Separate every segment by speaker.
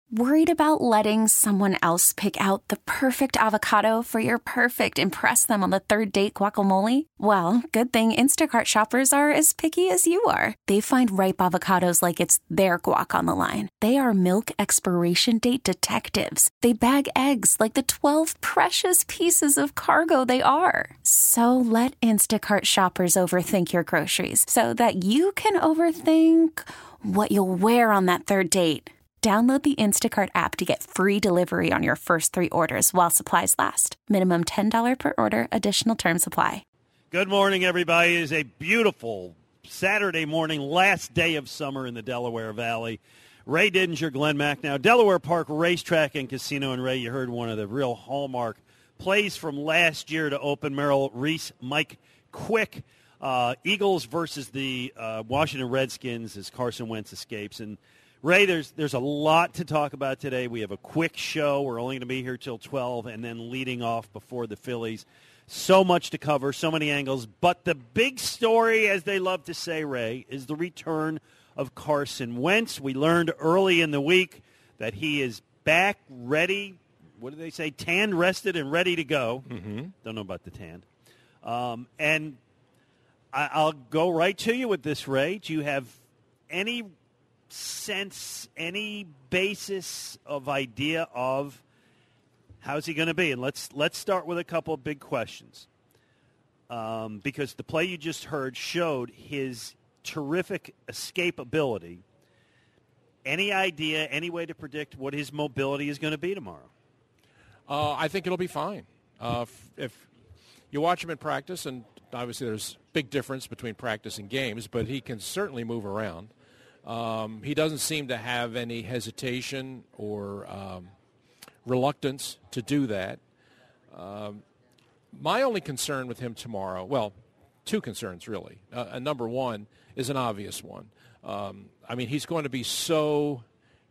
Speaker 1: Worried about letting someone else pick out the perfect avocado for your perfect impress them on the third date guacamole? Well, good thing Instacart shoppers are as picky as you are. They find ripe avocados like it's their guac on the line. They are milk expiration date detectives. They bag eggs like the 12 precious pieces of cargo they are. So let Instacart shoppers overthink your groceries so that you can overthink what you'll wear on that third date. Download the Instacart app to get free delivery on your first 3 orders while supplies last. Minimum $10 per order. Additional terms apply.
Speaker 2: Good morning, everybody. It is a beautiful Saturday morning, last day of summer in the Delaware Valley. Ray Didinger, Glenn Macnow, Delaware Park Racetrack and Casino. And Ray, you heard one of the real hallmark plays from last year to open. Merrill Reese, Mike Quick. Eagles versus the Washington Redskins as Carson Wentz escapes. And Ray, there's a lot to talk about today. We have a quick show. We're only going to be here till 12, and then leading off before the Phillies. So much to cover, so many angles. But the big story, as they love to say, Ray, is the return of Carson Wentz. We learned early in the week that he is back, ready. What do they say? Tanned, rested, and ready to go. Mm-hmm. Don't know about the tanned. And I'll go right to you with this, Ray. Do you have any sense, any basis of idea of how's he going to be? And let's start with a couple of big questions, because the play you just heard showed his terrific escapability. Any idea, any way to predict what his mobility is going to be tomorrow?
Speaker 3: I think it'll be fine. If you watch him in practice, and obviously there's big difference between practice and games, but he can certainly move around. He doesn't seem to have any hesitation or reluctance to do that. My only concern with him tomorrow, well, 2 concerns really. Number one is an obvious one. I mean, he's going to be so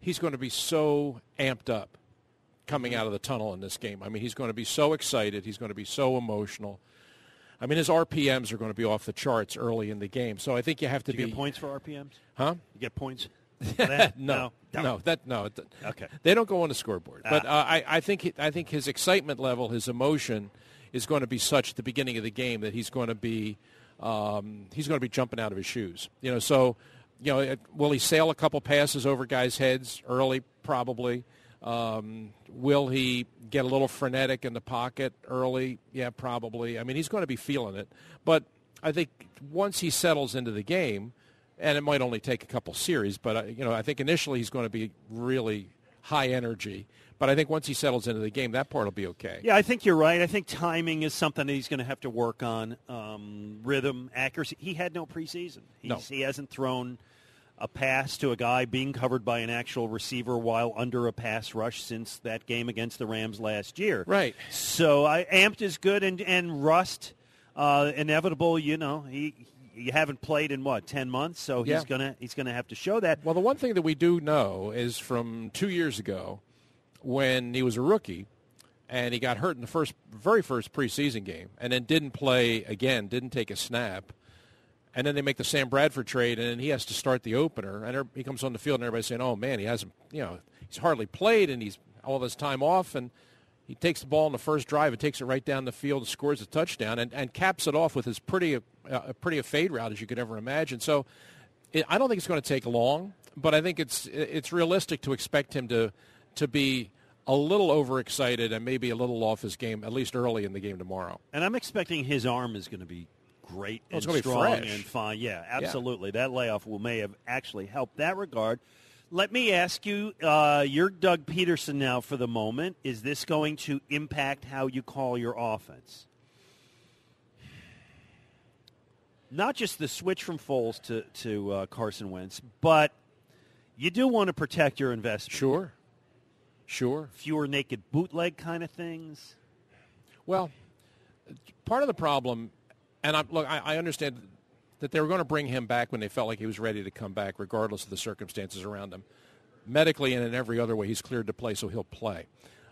Speaker 3: amped up coming out of the tunnel in this game. I mean, he's going to be so excited. He's going to be so emotional. I mean, his RPMs are going to be off the charts early in the game. So I think you have to
Speaker 2: Do you get points for RPMs?
Speaker 3: Huh?
Speaker 2: You get points for that?
Speaker 3: No.
Speaker 2: Okay.
Speaker 3: They don't go on the scoreboard. But I think his excitement level, his emotion, is going to be such at the beginning of the game that he's going to be jumping out of his shoes. So will he sail a couple passes over guys' heads early? Probably. Will he get a little frenetic in the pocket early? Yeah, probably. I mean, he's going to be feeling it. But I think once he settles into the game, and it might only take a couple series, but I think initially he's going to be really high energy. But I think once he settles into the game, that part will be okay.
Speaker 2: Yeah, I think you're right. I think timing is something that he's going to have to work on. Rhythm, accuracy. He had no preseason. He hasn't thrown a pass to a guy being covered by an actual receiver while under a pass rush since that game against the Rams last year.
Speaker 3: Right.
Speaker 2: So amped is good, and rust, inevitable. You haven't played in 10 months, so he's gonna have to show that.
Speaker 3: Well, the one thing that we do know is from 2 years ago, when he was a rookie, and he got hurt in the very first preseason game, and then didn't play again, didn't take a snap. And then they make the Sam Bradford trade, and then he has to start the opener. And he comes on the field, and everybody's saying, "Oh man, he hasn't, he's hardly played, and he's all this time off." And he takes the ball in the first drive, and takes it right down the field, and scores a touchdown, and caps it off with as pretty a fade route as you could ever imagine. So I don't think it's going to take long, but I think it's realistic to expect him to be a little overexcited and maybe a little off his game, at least early in the game tomorrow.
Speaker 2: And I'm expecting his arm is going to be great and
Speaker 3: strong
Speaker 2: and fine. Yeah, absolutely. Yeah. That layoff may have actually helped that regard. Let me ask you, you're Doug Peterson now for the moment. Is this going to impact how you call your offense? Not just the switch from Foles to Carson Wentz, but you do want to protect your investment.
Speaker 3: Sure.
Speaker 2: Fewer naked bootleg kind of things.
Speaker 3: Well, part of the problem, and I understand that they were going to bring him back when they felt like he was ready to come back, regardless of the circumstances around him. Medically and in every other way, he's cleared to play, so he'll play.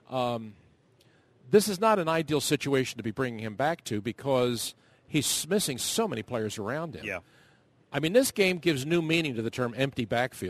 Speaker 3: This is not an ideal situation to be bringing him back to because he's missing so many players around him.
Speaker 2: Yeah.
Speaker 3: I mean, this game gives new meaning to the term empty backfield.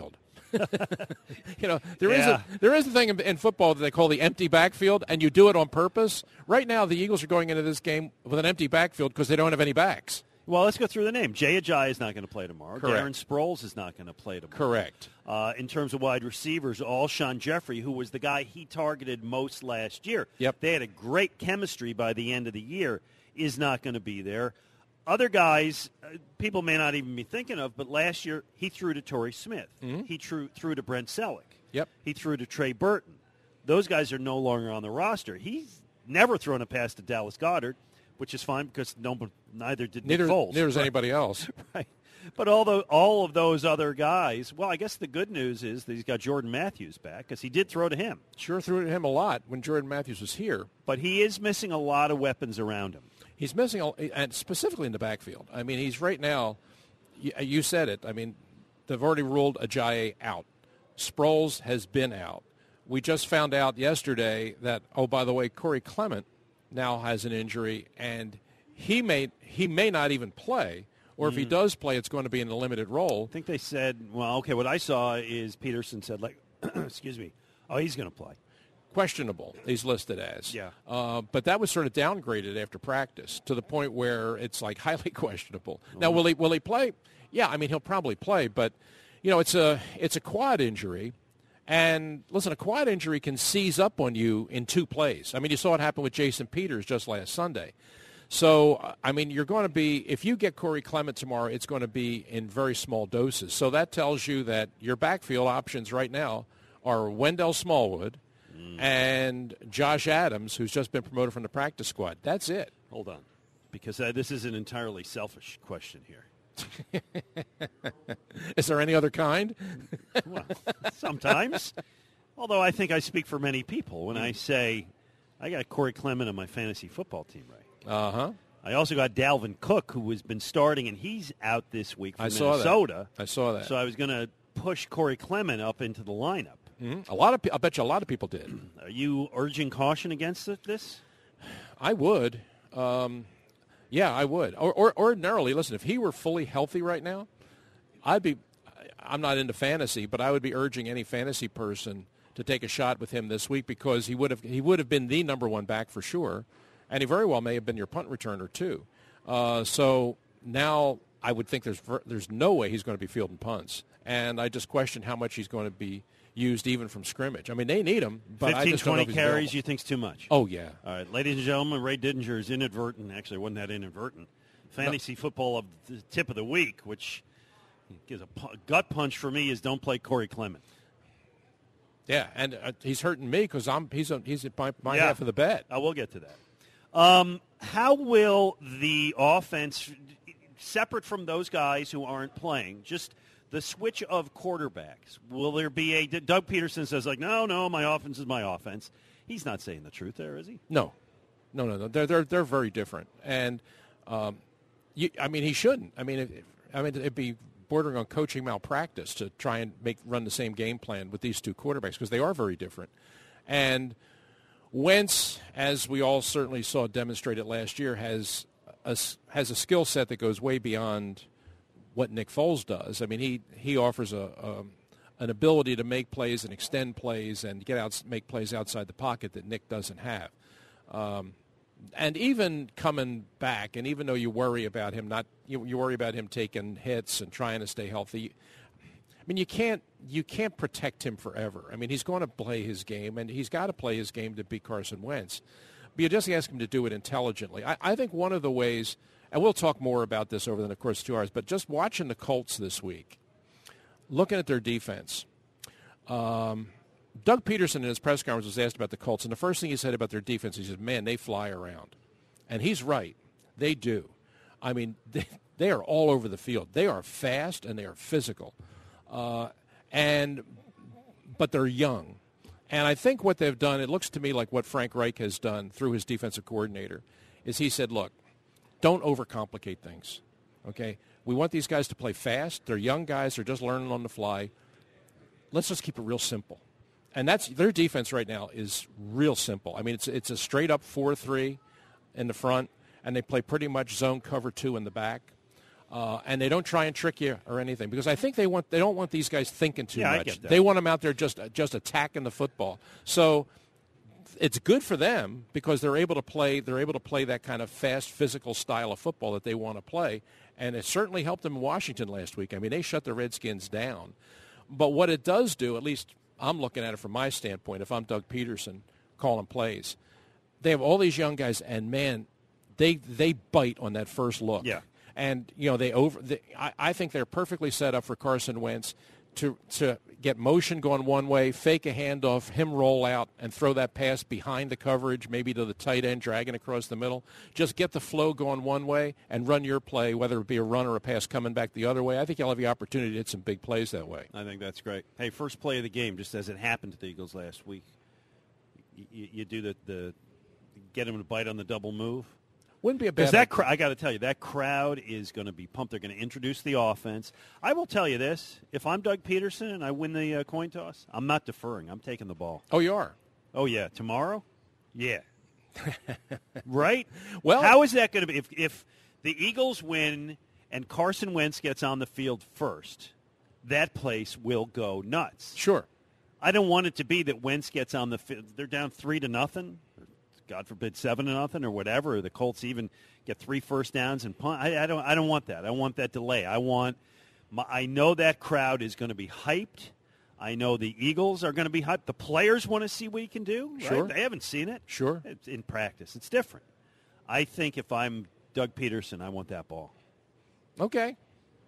Speaker 3: There is a thing in football that they call the empty backfield, and you do it on purpose. Right now, the Eagles are going into this game with an empty backfield because they don't have any backs.
Speaker 2: Well, let's go through the name. Jay Ajayi is not going to play tomorrow.
Speaker 3: Correct.
Speaker 2: Darren Sproles is not going to play tomorrow.
Speaker 3: Correct.
Speaker 2: In terms of wide receivers, Alshon Jeffrey, who was the guy he targeted most last year.
Speaker 3: Yep.
Speaker 2: They had a great chemistry by the end of the year, is not going to be there. Other guys, people may not even be thinking of, but last year he threw to Torrey Smith.
Speaker 3: Mm-hmm.
Speaker 2: He threw to Brent Selleck.
Speaker 3: Yep.
Speaker 2: He threw to Trey Burton. Those guys are no longer on the roster. He's never thrown a pass to Dallas Goedert, which is fine because neither did Nick Foles.
Speaker 3: Neither is anybody else.
Speaker 2: Right. But all of those other guys, well, I guess the good news is that he's got Jordan Matthews back because he did throw to him.
Speaker 3: Sure threw to him a lot when Jordan Matthews was here.
Speaker 2: But he is missing a lot of weapons around him.
Speaker 3: He's missing, and specifically in the backfield. I mean, he's right now, you said it, I mean, they've already ruled Ajayi out. Sproles has been out. We just found out yesterday that, oh, by the way, Corey Clement now has an injury, and he may not even play, or if he does play, it's going to be in a limited role.
Speaker 2: I think they said, well, okay, what I saw is Peterson said, excuse me, oh, he's going to play.
Speaker 3: Questionable, he's listed as.
Speaker 2: Yeah.
Speaker 3: But that was sort of downgraded after practice to the point where it's like highly questionable. Now, will he play? Yeah, I mean, he'll probably play, but, it's a quad injury. And, listen, a quad injury can seize up on you in 2 plays. I mean, you saw it happen with Jason Peters just last Sunday. So, I mean, you're going to be, if you get Corey Clement tomorrow, it's going to be in very small doses. So that tells you that your backfield options right now are Wendell Smallwood and Josh Adams, who's just been promoted from the practice squad. That's it.
Speaker 2: Hold on, because this is an entirely selfish question here.
Speaker 3: Is there any other kind?
Speaker 2: Well, sometimes. Although I think I speak for many people when I say I got Corey Clement on my fantasy football team, right?
Speaker 3: Uh-huh.
Speaker 2: I also got Dalvin Cook, who has been starting, and he's out this week for
Speaker 3: I
Speaker 2: Minnesota.
Speaker 3: saw that.
Speaker 2: So I was going to push Corey Clement up into the lineup.
Speaker 3: Mm-hmm. I bet you a lot of people did.
Speaker 2: Are you urging caution against this?
Speaker 3: I would. Yeah, I would. Or ordinarily, listen, if he were fully healthy right now, I'm not into fantasy, but I would be urging any fantasy person to take a shot with him this week because he would have been the number one back for sure, and he very well may have been your punt returner too. So now I would think there's no way he's going to be fielding punts, and I just question how much he's going to be used even from scrimmage. I mean, they need him, but
Speaker 2: 15,
Speaker 3: I just don't know
Speaker 2: 20
Speaker 3: if he's
Speaker 2: carries
Speaker 3: available.
Speaker 2: you think's too much?
Speaker 3: Oh, yeah.
Speaker 2: All right, ladies and gentlemen, Ray Didinger's inadvertent, actually it wasn't that inadvertent, fantasy football of the tip of the week, which gives a gut punch for me, is don't play Corey Clement.
Speaker 3: Yeah, and he's hurting me because he's at my half of the bet.
Speaker 2: I will get to that. How will the offense, separate from those guys who aren't playing, just the switch of quarterbacks, will there be Doug Peterson says, no, my offense is my offense. He's not saying the truth there, is he?
Speaker 3: No. They're very different. And, he shouldn't. It'd be bordering on coaching malpractice to try and run the same game plan with these two quarterbacks because they are very different. And Wentz, as we all certainly saw demonstrated last year, has a skill set that goes way beyond what Nick Foles does. I mean, he offers an ability to make plays and extend plays and make plays outside the pocket that Nick doesn't have. And even coming back, and even though you worry about him you worry about him taking hits and trying to stay healthy. I mean, you can't protect him forever. I mean, he's going to play his game, and he's got to play his game to beat Carson Wentz. But you just ask him to do it intelligently. I think one of the ways, and we'll talk more about this over the course of 2 hours, but just watching the Colts this week, looking at their defense, Doug Peterson in his press conference was asked about the Colts, and the first thing he said about their defense, he said, man, they fly around. And he's right. They do. I mean, they are all over the field. They are fast and they are physical. But they're young. And I think what they've done, it looks to me like what Frank Reich has done through his defensive coordinator, is he said, look, don't overcomplicate things, okay? We want these guys to play fast. They're young guys. They're just learning on the fly. Let's just keep it real simple. And that's their defense right now is real simple. I mean, it's a straight-up 4-3 in the front, and they play pretty much zone cover 2 in the back. And they don't try and trick you or anything, because I think they don't want these guys thinking too
Speaker 2: I
Speaker 3: much.
Speaker 2: get that.
Speaker 3: They want them out there just attacking the football. So it's good for them because they're able to play that kind of fast, physical style of football that they want to play. And it certainly helped them in Washington last week. I mean, they shut the Redskins down. But what it does do, at least I'm looking at it from my standpoint, if I'm Doug Peterson calling plays, they have all these young guys, and man, they bite on that first look.
Speaker 2: Yeah.
Speaker 3: And I think they're perfectly set up for Carson Wentz to get motion going one way, fake a handoff, him roll out, and throw that pass behind the coverage, maybe to the tight end, dragging across the middle. Just get the flow going one way and run your play, whether it be a run or a pass coming back the other way. I think you'll have the opportunity to hit some big plays that way.
Speaker 2: I think that's great. Hey, first play of the game, just as it happened to the Eagles last week, you do the get them to bite on the double move.
Speaker 3: Wouldn't be a bad
Speaker 2: Because I got to tell you, that crowd is going to be pumped. They're going to introduce the offense. I will tell you this. If I'm Doug Peterson and I win the coin toss, I'm not deferring. I'm taking the ball.
Speaker 3: Oh, you are?
Speaker 2: Oh, yeah. Tomorrow? Yeah. Right?
Speaker 3: Well,
Speaker 2: how is that going to be? If the Eagles win and Carson Wentz gets on the field first, that place will go nuts.
Speaker 3: Sure.
Speaker 2: I don't want it to be that Wentz gets on the field. They're down 3-0. God forbid 7-0 or whatever. Or the Colts even get 3 first downs and punt. I don't want that. I want that delay. I know that crowd is going to be hyped. I know the Eagles are going to be hyped. The players want to see what he can do. Right?
Speaker 3: Sure.
Speaker 2: They haven't seen it.
Speaker 3: Sure.
Speaker 2: It's in practice. It's different. I think if I'm Doug Peterson, I want that ball.
Speaker 3: Okay.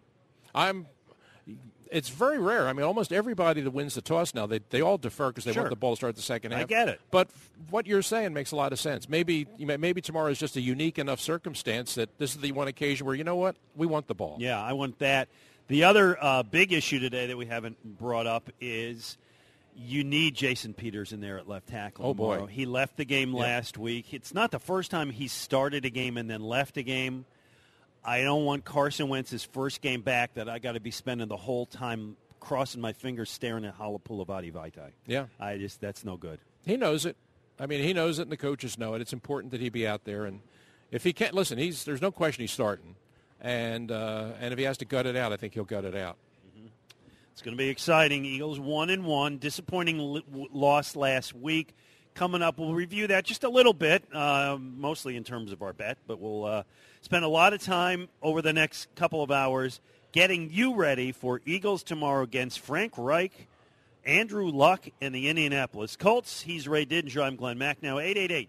Speaker 3: It's very rare. I mean, almost everybody that wins the toss now, they all defer because they
Speaker 2: Sure.
Speaker 3: want the ball to start the second half.
Speaker 2: I get it.
Speaker 3: But what you're saying makes a lot of sense. Maybe tomorrow is just a unique enough circumstance that this is the one occasion where, you know what, we want the ball.
Speaker 2: Yeah, I want that. The other big issue today that we haven't brought up is you need Jason Peters in there at left tackle.
Speaker 3: Oh, boy.
Speaker 2: Tomorrow. He left the game last week. It's not the first time he started a game and then left a game. I don't want Carson Wentz's first game back that I got to be spending the whole time crossing my fingers staring at Halapoulivaati Vaitai.
Speaker 3: Yeah.
Speaker 2: That's no good.
Speaker 3: He knows it. I mean, he knows it, and the coaches know it. It's important that he be out there. And if he can't, listen, there's no question he's starting. And if he has to gut it out, I think he'll gut it out.
Speaker 2: Mm-hmm. It's going to be exciting. Eagles 1-1. Disappointing loss last week. Coming up, we'll review that just a little bit, mostly in terms of our bet, but we'll spend a lot of time over the next couple of hours getting you ready for Eagles tomorrow against Frank Reich, Andrew Luck, and the Indianapolis Colts. He's Ray Didinger. I'm Glenn Macnow.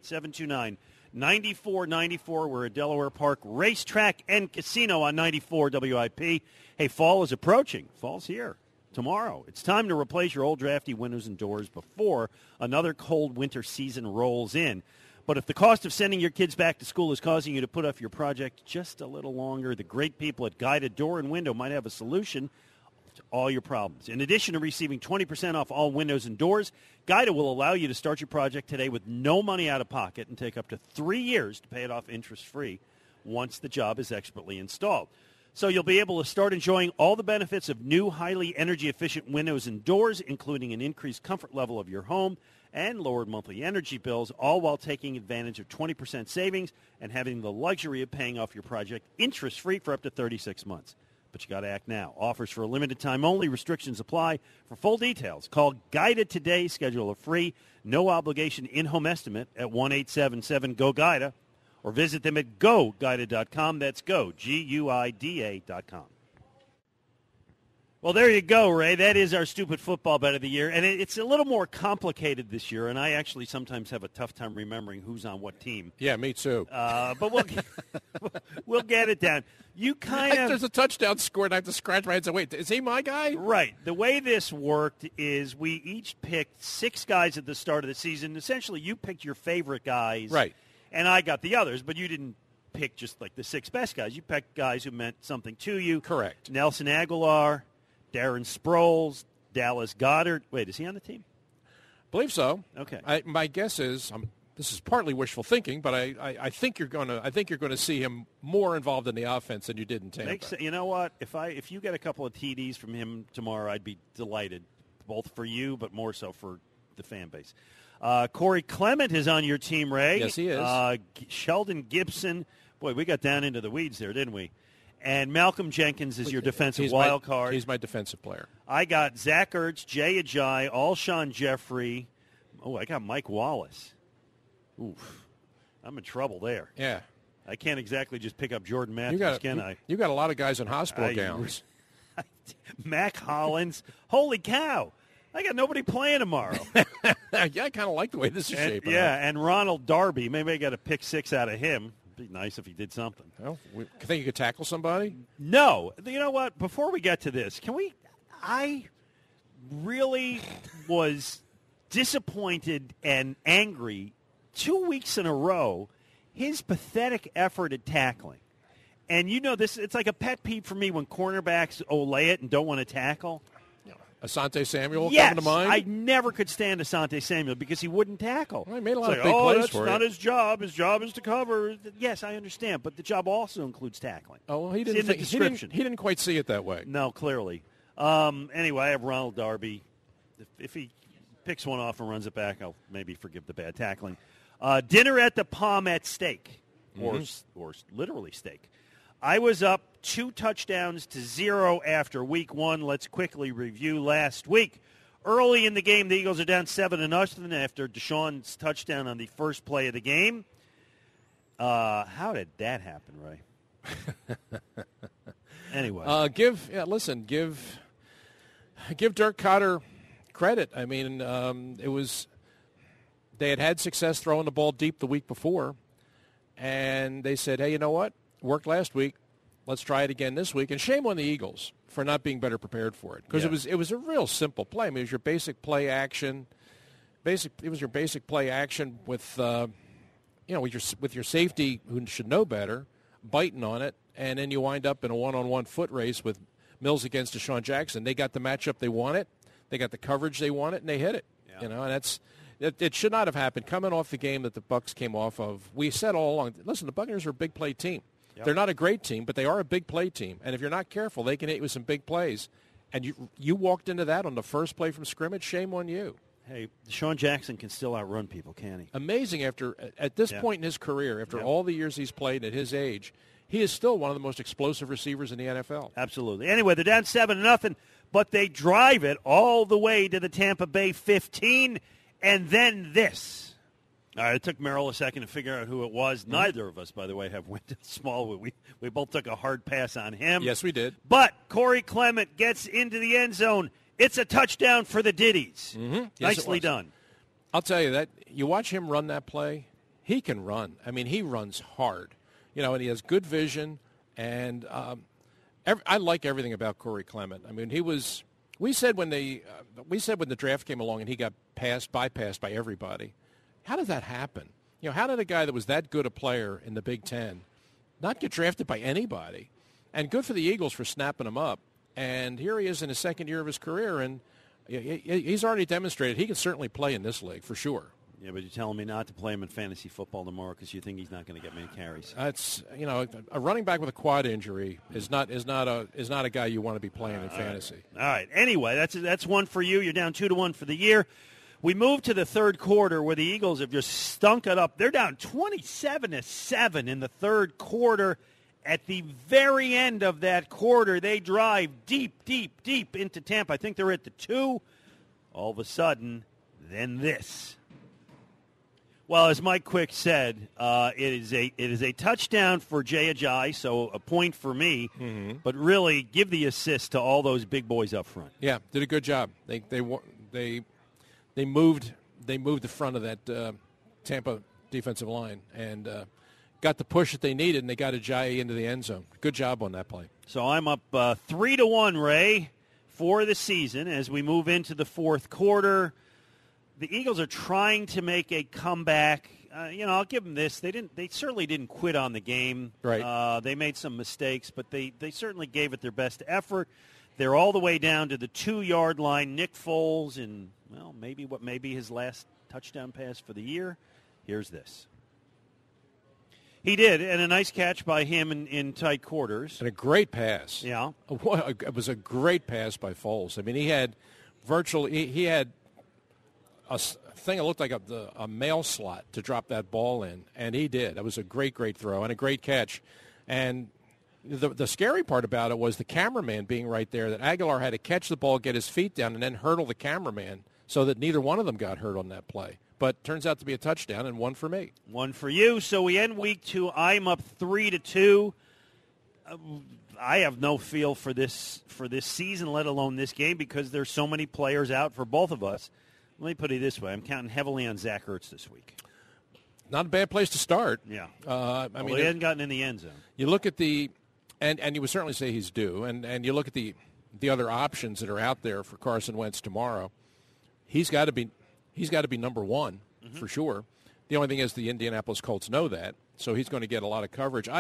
Speaker 2: 888-729-9494. We're at Delaware Park Racetrack and Casino on 94 WIP. Hey, fall is approaching. Fall's here. Tomorrow, it's time to replace your old drafty windows and doors before another cold winter season rolls in. But if the cost of sending your kids back to school is causing you to put off your project just a little longer, the great people at Guided Door and Window might have a solution to all your problems. In addition to receiving 20% off all windows and doors, Guided will allow you to start your project today with no money out of pocket and take up to 3 years to pay it off interest-free once the job is expertly installed. So you'll be able to start enjoying all the benefits of new, highly energy-efficient windows and doors, including an increased comfort level of your home and lowered monthly energy bills, all while taking advantage of 20% savings and having the luxury of paying off your project interest-free for up to 36 months. But you got to act now. Offers for a limited time only. Restrictions apply. For full details, call Guided today. Schedule a free, no-obligation in-home estimate at 1-877-GO-GUIDA. Or visit them at GoGuided.com. That's Go, GUIDA.com. Well, there you go, Ray. That is our stupid football bet of the year. And it's a little more complicated this year, and I actually sometimes have a tough time remembering who's on what team.
Speaker 3: Yeah, me too.
Speaker 2: But we'll get it down. You kind of...
Speaker 3: There's a touchdown scored, and I have to scratch my head and say, wait, is he my guy?
Speaker 2: Right. The way this worked is we each picked 6 guys at the start of the season. Essentially, you picked your favorite guys.
Speaker 3: Right.
Speaker 2: And I got the others, but you didn't pick just like the 6 best guys. You picked guys who meant something to you.
Speaker 3: Correct.
Speaker 2: Nelson Aguilar, Darren Sproles, Dallas Goedert. Wait, is he on the team?
Speaker 3: Believe so.
Speaker 2: Okay.
Speaker 3: My guess is this is partly wishful thinking, but I think you're going to see him more involved in the offense than you did in Tampa.
Speaker 2: You know what? If you get a couple of TDs from him tomorrow, I'd be delighted, both for you, but more so for the fan base. Corey Clement is on your team, Ray.
Speaker 3: Yes, he is.
Speaker 2: Sheldon Gibson. Boy, we got down into the weeds there, didn't we? And Malcolm Jenkins is your defensive
Speaker 3: He's
Speaker 2: wild card.
Speaker 3: He's my defensive player.
Speaker 2: I got Zach Ertz, Jay Ajayi, Alshon Jeffrey. Oh, I got Mike Wallace. Oof. I'm in trouble there.
Speaker 3: Yeah.
Speaker 2: I can't exactly just pick up Jordan Matthews, can I?
Speaker 3: You got a lot of guys in hospital gowns.
Speaker 2: Mac Hollins. Holy cow. I got nobody playing tomorrow.
Speaker 3: Yeah, I kind of like the way this is shaping up.
Speaker 2: Yeah, and Ronald Darby. Maybe I got a pick 6 out of him. It'd be nice if he did something.
Speaker 3: Well, think you could tackle somebody?
Speaker 2: No. You know what? Before we get to this, I really was disappointed and angry 2 weeks in a row, his pathetic effort at tackling. And you know this, it's like a pet peeve for me when cornerbacks olay it and don't want to tackle.
Speaker 3: Asante Samuel
Speaker 2: yes,
Speaker 3: coming to mind?
Speaker 2: I never could stand Asante Samuel because he wouldn't tackle.
Speaker 3: Well, he made a lot of big plays for
Speaker 2: that's not his job. His job is to cover. Yes, I understand, but the job also includes tackling.
Speaker 3: Oh, well, he
Speaker 2: It's in the description.
Speaker 3: He didn't quite see it that way.
Speaker 2: No, clearly. Anyway, I have Ronald Darby. If he picks one off and runs it back, I'll maybe forgive the bad tackling. Dinner at the Palm at Steak, or literally steak. I was up 2 touchdowns to 0 after week 1. Let's quickly review last week. Early in the game, the Eagles are down 7-0 after Deshaun's touchdown on the first play of the game. How did that happen, Ray? Anyway.
Speaker 3: Give Dirk Cotter credit. I mean, they had success throwing the ball deep the week before, and they said, hey, you know what? Worked last week. Let's try it again this week. And shame on the Eagles for not being better prepared for it, because it was a real simple play. I mean, it was your basic play action. It was your basic play action with with your safety, who should know better, biting on it, and then you wind up in a one-on-one foot race with Mills against Deshaun Jackson. They got the matchup they wanted, they got the coverage they wanted, and they hit it. Yeah. And it should not have happened. Coming off the game that the Bucs came off of, we said all along, listen, the Buccaneers are a big play team. Yep. They're not a great team, but they are a big play team. And if you're not careful, they can hit you with some big plays. And you walked into that on the first play from scrimmage. Shame on you.
Speaker 2: Hey, Deshaun Jackson can still outrun people, can he?
Speaker 3: Amazing. At this point in his career, after all the years he's played at his age, he is still one of the most explosive receivers in the NFL.
Speaker 2: Absolutely. Anyway, they're down 7-0, but they drive it all the way to the Tampa Bay 15, and then this. All right, it took Merrill a second to figure out who it was. Neither of us, by the way, have Wendell Smallwood. We both took a hard pass on him.
Speaker 3: Yes, we did.
Speaker 2: But Corey Clement gets into the end zone. It's a touchdown for the Diddies.
Speaker 3: Mm-hmm. Yes,
Speaker 2: Nicely done.
Speaker 3: I'll tell you that. You watch him run that play, he can run. I mean, he runs hard. And he has good vision. And I like everything about Corey Clement. I mean, we said when the draft came along and he got bypassed by everybody. How did that happen? How did a guy that was that good a player in the Big Ten not get drafted by anybody? And good for the Eagles for snapping him up. And here he is in his second year of his career, and he's already demonstrated he can certainly play in this league for sure.
Speaker 2: Yeah, but you're telling me not to play him in fantasy football tomorrow because you think he's not going to get many carries.
Speaker 3: It's a running back with a quad injury is not a guy you want to be playing in fantasy.
Speaker 2: All right. Anyway, that's one for you. You're down 2-1 for the year. We move to the third quarter where the Eagles have just stunk it up. They're down 27-7 in the third quarter. At the very end of that quarter, they drive deep, deep, deep into Tampa. I think they're at the 2. All of a sudden, then this. Well, as Mike Quick said, it is a touchdown for Jay Ajayi, so a point for me. Mm-hmm. But really, give the assist to all those big boys up front.
Speaker 3: Yeah, did a good job. They moved the front of that Tampa defensive line and got the push that they needed, and they got Ajayi into the end zone. Good job on that play.
Speaker 2: So I'm up 3-1, Ray, for the season as we move into the fourth quarter. The Eagles are trying to make a comeback. I'll give them this. They certainly didn't quit on the game.
Speaker 3: Right.
Speaker 2: They made some mistakes, but they certainly gave it their best effort. They're all the way down to the 2-yard line. Nick Foles in, maybe what may be his last touchdown pass for the year. Here's this. He did, and a nice catch by him in tight quarters.
Speaker 3: And a great pass.
Speaker 2: Yeah.
Speaker 3: It was a great pass by Foles. I mean, he had a thing that looked like a mail slot to drop that ball in, and he did. It was a great, great throw and a great catch. And The scary part about it was the cameraman being right there, that Aguilar had to catch the ball, get his feet down, and then hurdle the cameraman so that neither one of them got hurt on that play. But turns out to be a touchdown, and one for me.
Speaker 2: One for you. So we end week 2. I'm up 3-2. I have no feel for this season, let alone this game, because there's so many players out for both of us. Let me put it this way. I'm counting heavily on Zach Ertz this week.
Speaker 3: Not a bad place to start.
Speaker 2: Yeah.
Speaker 3: I mean,
Speaker 2: he hadn't gotten in the end zone.
Speaker 3: You look at the and you would certainly say he's due, and you look at the other options that are out there for Carson Wentz tomorrow. He's got to be number one for sure. The only thing is the Indianapolis Colts know that, so he's going to get a lot of coverage.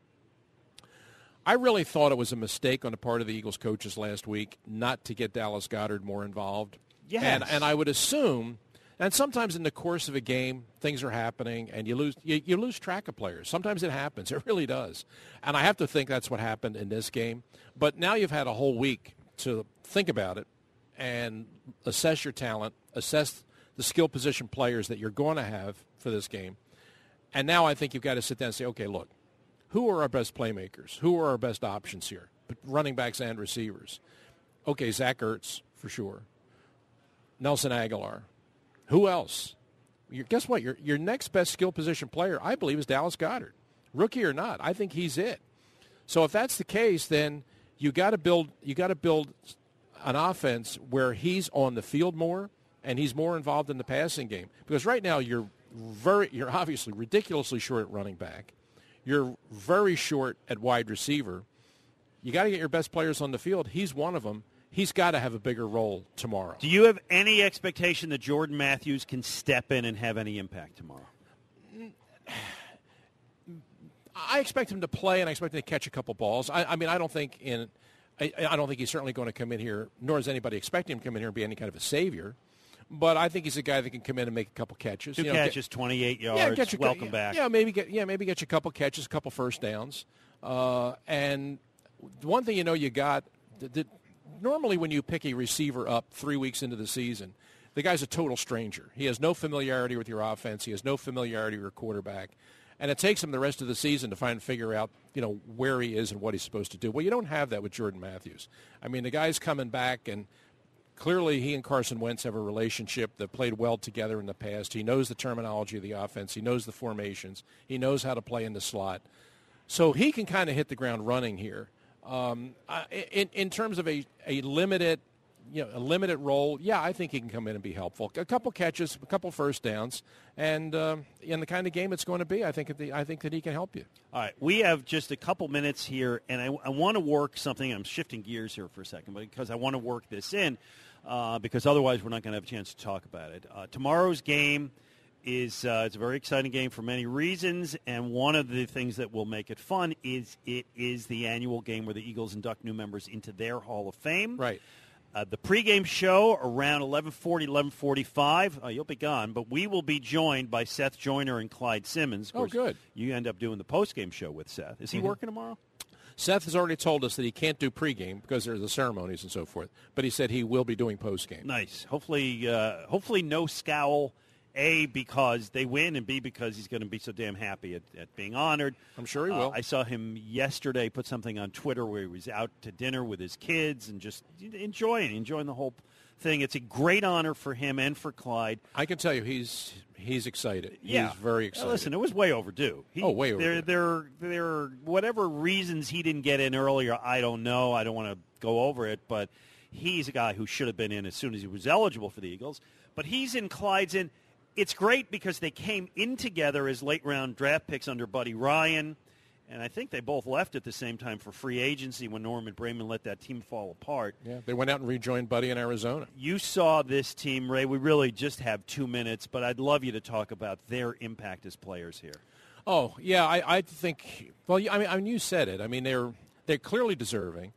Speaker 3: I really thought it was a mistake on the part of the Eagles coaches last week not to get Dallas Goedert more involved.
Speaker 2: Yes.
Speaker 3: And I would assume, and sometimes in the course of a game, things are happening, and you lose track of players. Sometimes it happens. It really does. And I have to think that's what happened in this game. But now you've had a whole week to think about it and assess your talent, assess the skill position players that you're going to have for this game. And now I think you've got to sit down and say, okay, look, who are our best playmakers? Who are our best options here? Running backs and receivers. Okay, Zach Ertz, for sure. Nelson Aguilar. Who else? Guess what? Your next best skill position player, I believe, is Dallas Goedert. Rookie or not, I think he's it. So if that's the case, then you got to build an offense where he's on the field more and he's more involved in the passing game. Because right now you're obviously ridiculously short at running back. You're very short at wide receiver. You got to get your best players on the field. He's one of them. He's got to have a bigger role tomorrow.
Speaker 2: Do you have any expectation that Jordan Matthews can step in and have any impact tomorrow?
Speaker 3: I expect him to play, and I expect him to catch a couple balls. I mean, I don't think he's certainly going to come in here, nor does anybody expect him to come in here and be any kind of a savior. But I think he's a guy that can come in and make a couple catches.
Speaker 2: Two catches, 28 yards. Welcome back.
Speaker 3: Yeah, maybe get you a couple catches, a couple first downs. And one thing you got normally when you pick a receiver up 3 weeks into the season, the guy's a total stranger. He has no familiarity with your offense. He has no familiarity with your quarterback. And it takes him the rest of the season to figure out, where he is and what he's supposed to do. Well, you don't have that with Jordan Matthews. I mean, the guy's coming back, and clearly he and Carson Wentz have a relationship that played well together in the past. He knows the terminology of the offense. He knows the formations. He knows how to play in the slot. So he can kind of hit the ground running here. In terms of a limited role, yeah, I think he can come in and be helpful. A couple catches, a couple first downs, and in the kind of game it's going to be, I think that he can help you.
Speaker 2: All right, we have just a couple minutes here, and I want to work something. I'm shifting gears here for a second, but because I want to work this in, because otherwise we're not going to have a chance to talk about it. Tomorrow's game is it's a very exciting game for many reasons, and one of the things that will make it fun is it is the annual game where the Eagles induct new members into their Hall of Fame.
Speaker 3: Right.
Speaker 2: The pregame show around 11:40, 11:45. You'll be gone, but we will be joined by Seth Joyner and Clyde Simmons. Of course,
Speaker 3: good.
Speaker 2: You end up doing the postgame show with Seth. Is he working tomorrow?
Speaker 3: Seth has already told us that he can't do pregame because there's the ceremonies and so forth, but he said he will be doing postgame.
Speaker 2: Nice. Hopefully no scowl. A, because they win, and B, because he's going to be so damn happy at being honored.
Speaker 3: I'm sure he will.
Speaker 2: I saw him yesterday put something on Twitter where he was out to dinner with his kids and just enjoying the whole thing. It's a great honor for him and for Clyde.
Speaker 3: I can tell you he's excited.
Speaker 2: Yeah.
Speaker 3: He's very excited.
Speaker 2: Listen, it was way overdue.
Speaker 3: Way overdue.
Speaker 2: There whatever reasons he didn't get in earlier, I don't know. I don't want to go over it, but he's a guy who should have been in as soon as he was eligible for the Eagles. But he's in, Clyde's in. It's great because they came in together as late-round draft picks under Buddy Ryan, and I think they both left at the same time for free agency when Norman Braman let that team fall apart.
Speaker 3: Yeah, they went out and rejoined Buddy in Arizona.
Speaker 2: You saw this team, Ray. We really just have 2 minutes, but I'd love you to talk about their impact as players here.
Speaker 3: Oh, yeah, I think, well, I mean, you said it. I mean, they're clearly deserving,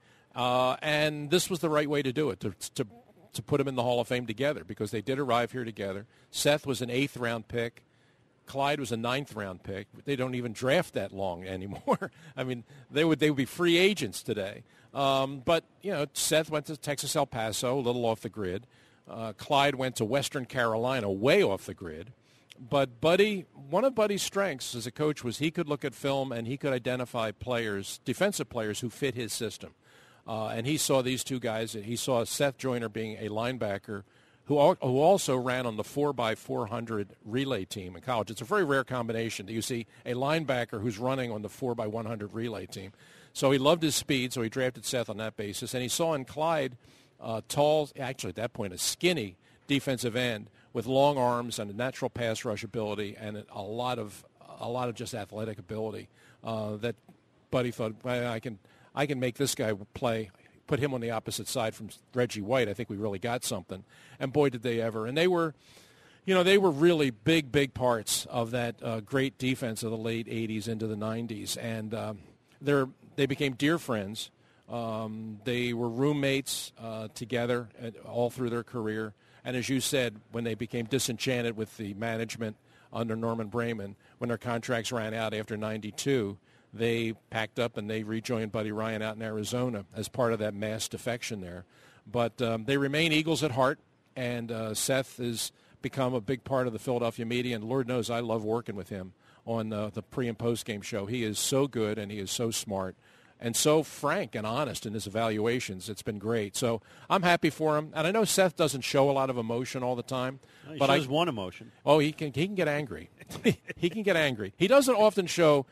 Speaker 3: and this was the right way to do it, to put them in the Hall of Fame together because they did arrive here together. Seth was an 8th-round pick. Clyde was a 9th-round pick. They don't even draft that long anymore. I mean, they would be free agents today. But, Seth went to Texas El Paso, a little off the grid. Clyde went to Western Carolina, way off the grid. But one of Buddy's strengths as a coach was he could look at film and he could identify players, defensive players, who fit his system. And he saw these two guys. He saw Seth Joyner being a linebacker who also ran on the 4x400 relay team in college. It's a very rare combination that you see a linebacker who's running on the 4x100 relay team. So he loved his speed, so he drafted Seth on that basis. And he saw in Clyde tall, actually at that point a skinny defensive end with long arms and a natural pass rush ability and a lot of just athletic ability that Buddy thought, well, I can make this guy play. Put him on the opposite side from Reggie White. I think we really got something. And boy, did they ever. And they were really big parts of that great defense of the late 80s into the 90s. And they became dear friends. They were roommates together all through their career. And as you said, when they became disenchanted with the management under Norman Brayman, when their contracts ran out after 92, they packed up and they rejoined Buddy Ryan out in Arizona as part of that mass defection there. But they remain Eagles at heart, and Seth has become a big part of the Philadelphia media, and Lord knows I love working with him on the pre- and post-game show. He is so good, and he is so smart and so frank and honest in his evaluations. It's been great. So I'm happy for him. And I know Seth doesn't show a lot of emotion all the time.
Speaker 2: He
Speaker 3: but
Speaker 2: shows one emotion.
Speaker 3: Oh, he can get angry. He can get angry. He doesn't often show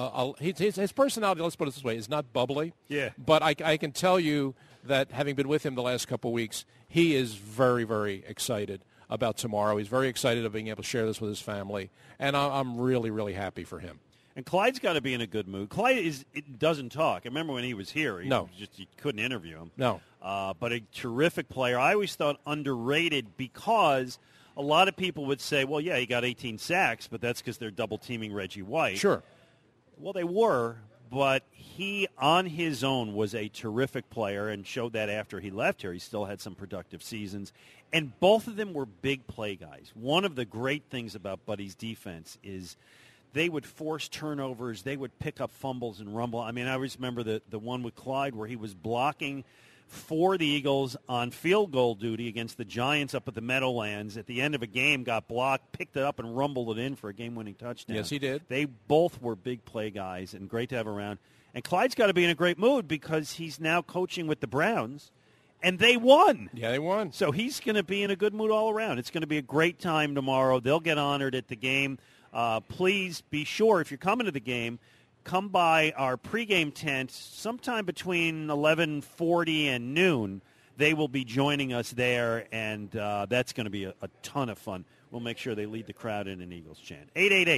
Speaker 3: his personality, let's put it this way, is not bubbly.
Speaker 2: Yeah.
Speaker 3: But I can tell you that having been with him the last couple of weeks, he is very, very excited about tomorrow. He's very excited of being able to share this with his family. And I'm really, really happy for him.
Speaker 2: And Clyde's got to be in a good mood. Clyde doesn't talk. I remember when he was here. You couldn't interview him.
Speaker 3: No.
Speaker 2: But a terrific player. I always thought underrated because a lot of people would say, well, yeah, he got 18 sacks, but that's because they're double-teaming Reggie White.
Speaker 3: Sure.
Speaker 2: Well, they were, but he on his own was a terrific player and showed that after he left here. He still had some productive seasons. And both of them were big play guys. One of the great things about Buddy's defense is they would force turnovers. They would pick up fumbles and rumble. I mean, I always remember the one with Clyde where he was blocking for the Eagles on field goal duty against the Giants up at the Meadowlands. At the end of a game, got blocked, picked it up, and rumbled it in for a game-winning touchdown.
Speaker 3: Yes, he did.
Speaker 2: They both were big play guys and great to have around. And Clyde's got to be in a great mood because he's now coaching with the Browns, and they won.
Speaker 3: Yeah, they won.
Speaker 2: So he's going to be in a good mood all around. It's going to be a great time tomorrow. They'll get honored at the game. Please be sure, if you're coming to the game, come by our pregame tent sometime between 11:40 and noon. They will be joining us there, and that's going to be a ton of fun. We'll make sure they lead the crowd in an Eagles chant.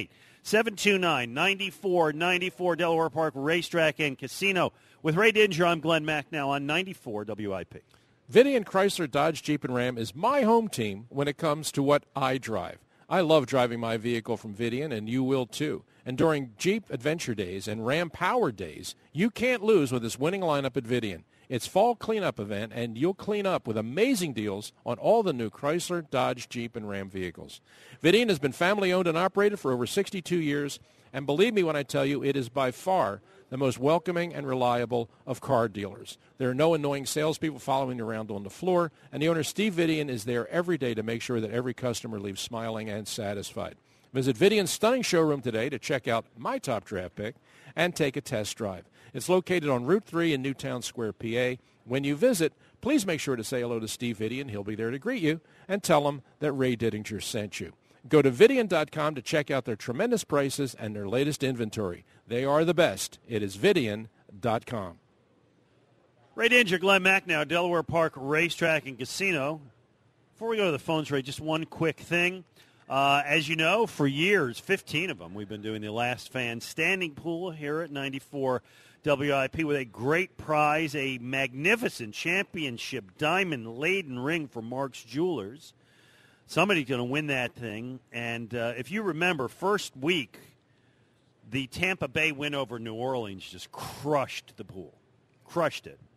Speaker 2: 888-729-9494, Delaware Park Racetrack and Casino. With Ray Didinger, I'm Glenn Mack now on 94 WIP.
Speaker 3: Vidian Chrysler Dodge Jeep and Ram is my home team when it comes to what I drive. I love driving my vehicle from Vidian, and you will too. And during Jeep Adventure Days and Ram Power Days, you can't lose with this winning lineup at Vidian. It's fall cleanup event, and you'll clean up with amazing deals on all the new Chrysler, Dodge, Jeep, and Ram vehicles. Vidian has been family-owned and operated for over 62 years, and believe me when I tell you, it is by far the most welcoming and reliable of car dealers. There are no annoying salespeople following you around on the floor, and the owner, Steve Vidian, is there every day to make sure that every customer leaves smiling and satisfied. Visit Vidian's stunning showroom today to check out my top draft pick and take a test drive. It's located on Route 3 in Newtown Square, PA. When you visit, please make sure to say hello to Steve Vidian. He'll be there to greet you, and tell him that Ray Didinger sent you. Go to Vidian.com to check out their tremendous prices and their latest inventory. They are the best. It is Vidian.com.
Speaker 2: Ray Didinger, Glenn Mack now, Delaware Park Racetrack and Casino. Before we go to the phones, Ray, just one quick thing. As you know, for years, 15 of them, we've been doing the Last Fan Standing Pool here at 94 WIP with a great prize, a magnificent championship diamond-laden ring from Mark's Jewelers. Somebody's going to win that thing. And if you remember, first week, the Tampa Bay win over New Orleans just crushed the pool. Crushed it.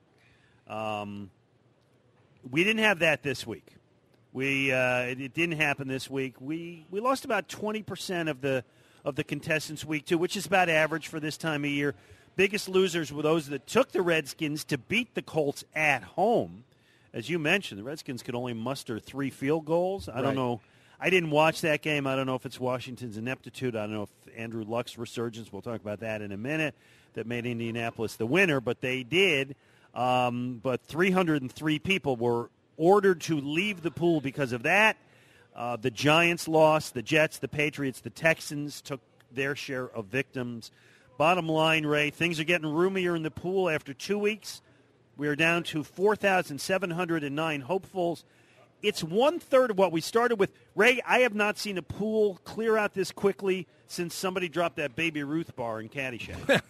Speaker 2: We didn't have that this week. It didn't happen this week. We lost about 20% of the contestants week 2, which is about average for this time of year. Biggest losers were those that took the Redskins to beat the Colts at home. As you mentioned, the Redskins could only muster 3 field goals. I don't know I didn't watch that game. I don't know if it's Washington's ineptitude. I don't know if Andrew Luck's resurgence, we'll talk about that in a minute, that made Indianapolis the winner, but they did. But 303 people were ordered to leave the pool because of that. The Giants lost. The Jets, the Patriots, the Texans took their share of victims. Bottom line, Ray, things are getting roomier in the pool after 2 weeks. We are down to 4,709 hopefuls. It's 1/3 of what we started with. Ray, I have not seen a pool clear out this quickly since somebody dropped that Baby Ruth bar in Caddyshack.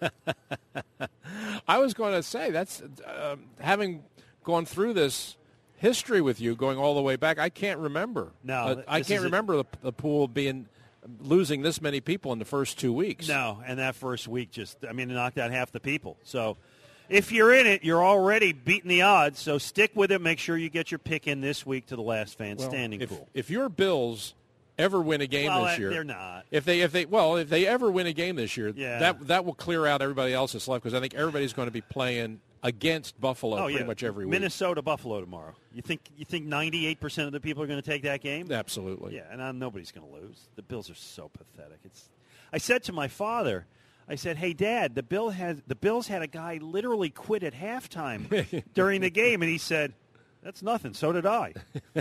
Speaker 3: I was going to say, that's having gone through this history with you, going all the way back, I can't remember.
Speaker 2: No,
Speaker 3: I can't remember the pool losing this many people in the first 2 weeks.
Speaker 2: No, and that first week it knocked out half the people. So if you're in it, you're already beating the odds. So stick with it. Make sure you get your pick in this week to the last fan standing pool.
Speaker 3: If your Bills ever win a game this year,
Speaker 2: they're not.
Speaker 3: If they ever win a game this year,
Speaker 2: yeah.
Speaker 3: that will clear out everybody else's left, because I think everybody's going to be playing against Buffalo pretty much every week.
Speaker 2: Minnesota, Buffalo tomorrow. You think 98% of the people are going to take that game?
Speaker 3: Absolutely.
Speaker 2: Yeah, and nobody's going to lose. The Bills are so pathetic. I said to my father, I said, "Hey, Dad, the Bills had a guy literally quit at halftime during the game," and he said, "That's nothing. So did I."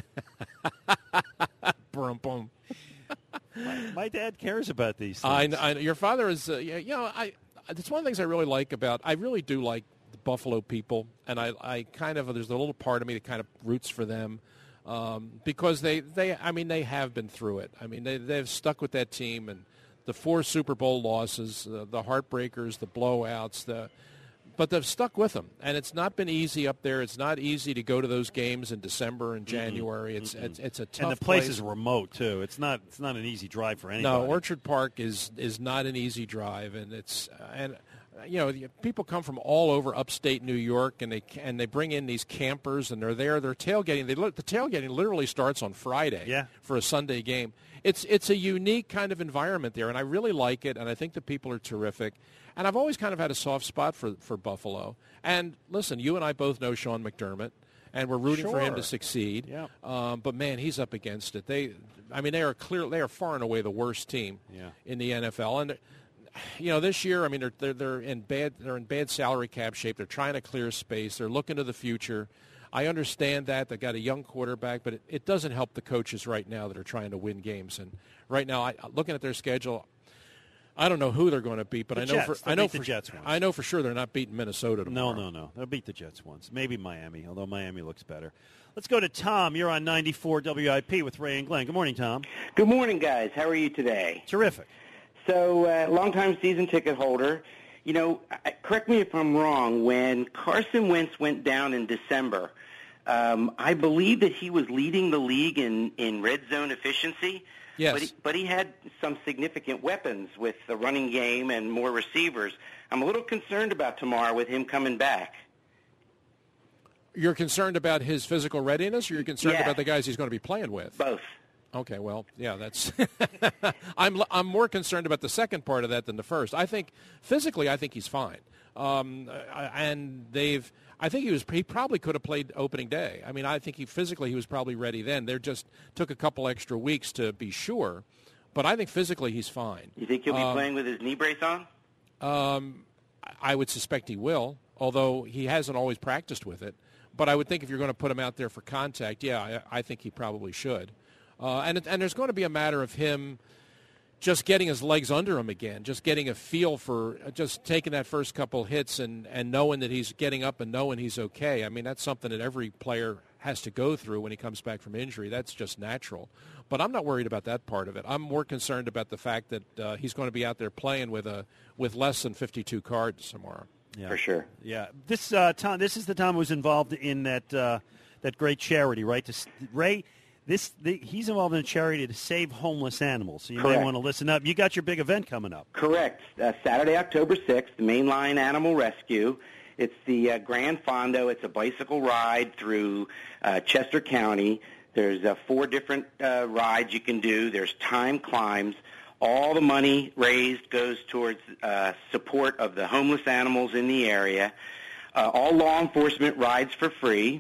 Speaker 3: Boom.
Speaker 2: My dad cares about these things.
Speaker 3: I your father is. It's one of the things I really like about. I really do like the Buffalo people, and I kind of, there's a little part of me that kind of roots for them, because they have been through it. I mean, they've stuck with that team, and the 4 Super Bowl losses, the heartbreakers, the blowouts, but they've stuck with them, and it's not been easy up there. It's not easy to go to those games in December and January. It's a tough
Speaker 2: and the place is remote too. It's not an easy drive for anybody.
Speaker 3: No, Orchard Park is not an easy drive, and people come from all over upstate New York, and they bring in these campers, and they're there. They're tailgating. The tailgating literally starts on Friday for a Sunday game. It's a unique kind of environment there, and I really like it, and I think the people are terrific. And I've always kind of had a soft spot for Buffalo. And listen, you and I both know Sean McDermott, and we're rooting for him to succeed.
Speaker 2: Yeah.
Speaker 3: But man, he's up against it. They are far and away the worst team in the NFL. And this year, I mean, they're in bad salary cap shape. They're trying to clear space. They're looking to the future. I understand that. They've got a young quarterback, but it doesn't help the coaches right now that are trying to win games. And right now, looking at their schedule, I don't know who they're going to beat, but
Speaker 2: the Jets once.
Speaker 3: I know for sure they're not beating Minnesota tomorrow.
Speaker 2: No. They'll beat the Jets once. Maybe Miami, although Miami looks better. Let's go to Tom. You're on 94 WIP with Ray and Glenn. Good morning, Tom.
Speaker 4: Good morning, guys. How are you today?
Speaker 2: Terrific.
Speaker 4: So, longtime season ticket holder. Correct me if I'm wrong. When Carson Wentz went down in December, I believe that he was leading the league in red zone efficiency.
Speaker 3: Yes.
Speaker 4: But he had some significant weapons with the running game and more receivers. I'm a little concerned about tomorrow with him coming back.
Speaker 3: You're concerned about his physical readiness, or you're concerned about the guys he's going to be playing with?
Speaker 4: Both.
Speaker 3: Okay, well, yeah, that's I'm more concerned about the second part of that than the first. I think physically, he's fine. I think he probably could have played opening day. I mean, I think he was probably ready then. They just took a couple extra weeks to be sure, but I think physically he's fine.
Speaker 4: You think he'll be playing with his knee brace on?
Speaker 3: I would suspect he will, although he hasn't always practiced with it. But I would think if you're going to put him out there for contact, I think he probably should. And there's going to be a matter of him just getting his legs under him again, just getting a feel for just taking that first couple hits and knowing that he's getting up and knowing he's okay. I mean, that's something that every player has to go through when he comes back from injury. That's just natural. But I'm not worried about that part of it. I'm more concerned about the fact that he's going to be out there playing with less than 52 cards tomorrow.
Speaker 2: Yeah.
Speaker 4: For sure.
Speaker 2: Yeah. This is the Tom who's involved in that great charity, right? Ray, he's involved in a charity to save homeless animals. So you may want to listen up. You got your big event coming up.
Speaker 4: Correct. Saturday, October 6th, the Mainline Animal Rescue. It's the Grand Fondo. It's a bicycle ride through Chester County. There's 4 different rides you can do. There's time climbs. All the money raised goes towards support of the homeless animals in the area. All law enforcement rides for free.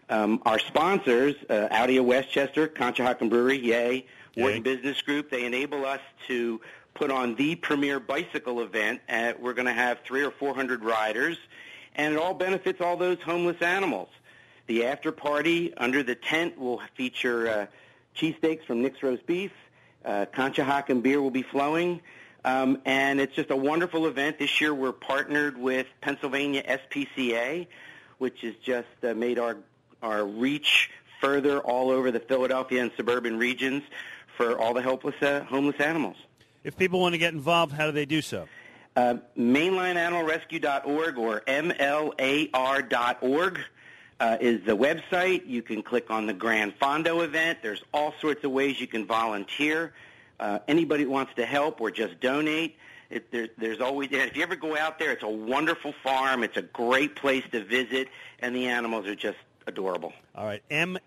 Speaker 4: Our sponsors, Audi of Westchester, Conshohocken Brewery, yay, Wharton Business Group, they enable us to put on the premier bicycle event. We're going to have 300 or 400 riders, and it all benefits all those homeless animals. The after party under the tent will feature cheesesteaks from Nick's Roast Beef. Conshohocken beer will be flowing. And it's just a wonderful event. This year we're partnered with Pennsylvania SPCA, which has just made our reach further all over the Philadelphia and suburban regions for all the homeless animals.
Speaker 2: If people want to get involved, how do they do so?
Speaker 4: MainlineAnimalRescue.org or MLAR.org is the website. You can click on the Gran Fondo event. There's all sorts of ways you can volunteer. Anybody who wants to help or just donate, there's always, if you ever go out there, it's a wonderful farm. It's a great place to visit, and the animals are just adorable.
Speaker 2: All right,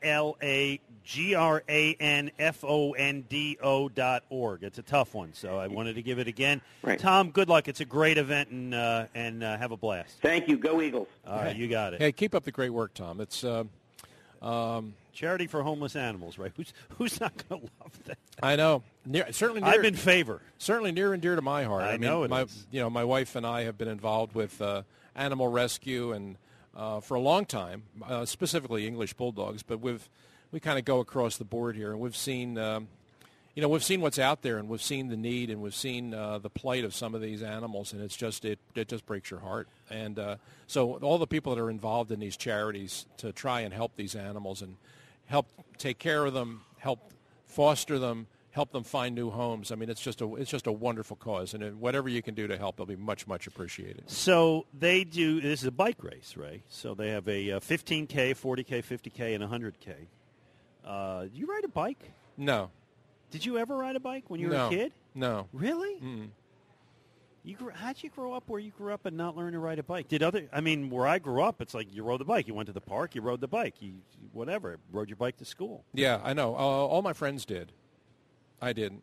Speaker 2: MLAGRANFONDO.org. It's a tough one, so I wanted to give it again.
Speaker 4: Right.
Speaker 2: Tom, good luck. It's a great event, and have a blast.
Speaker 4: Thank you. Go Eagles.
Speaker 2: All right, you got it.
Speaker 3: Hey, keep up the great work, Tom. It's
Speaker 2: charity for homeless animals, right? Who's not going to love that?
Speaker 3: I know. I'm
Speaker 2: in favor.
Speaker 3: Certainly near and dear to my heart.
Speaker 2: I know it is.
Speaker 3: My wife and I have been involved with animal rescue and for a long time, specifically English bulldogs. But we kind of go across the board here, and we've seen we've seen what's out there, and we've seen the need, and we've seen the plight of some of these animals, and it just breaks your heart. And so all the people that are involved in these charities to try and help these animals and help take care of them, help foster them, help them find new homes. I mean, it's just a wonderful cause, and whatever you can do to help, it'll be much, much appreciated.
Speaker 2: So they do. This is a bike race, Ray. So they have a 15K, 40K, 50K, and 100K. Do you ride a bike?
Speaker 3: No.
Speaker 2: Did you ever ride a bike when you were a kid?
Speaker 3: No.
Speaker 2: Really?
Speaker 3: Mm.
Speaker 2: How'd you grow up where you grew up and not learn to ride a bike? Where I grew up, it's like you rode the bike. You went to the park, you rode the bike. You rode your bike to school.
Speaker 3: Yeah, I know. All my friends did. I didn't.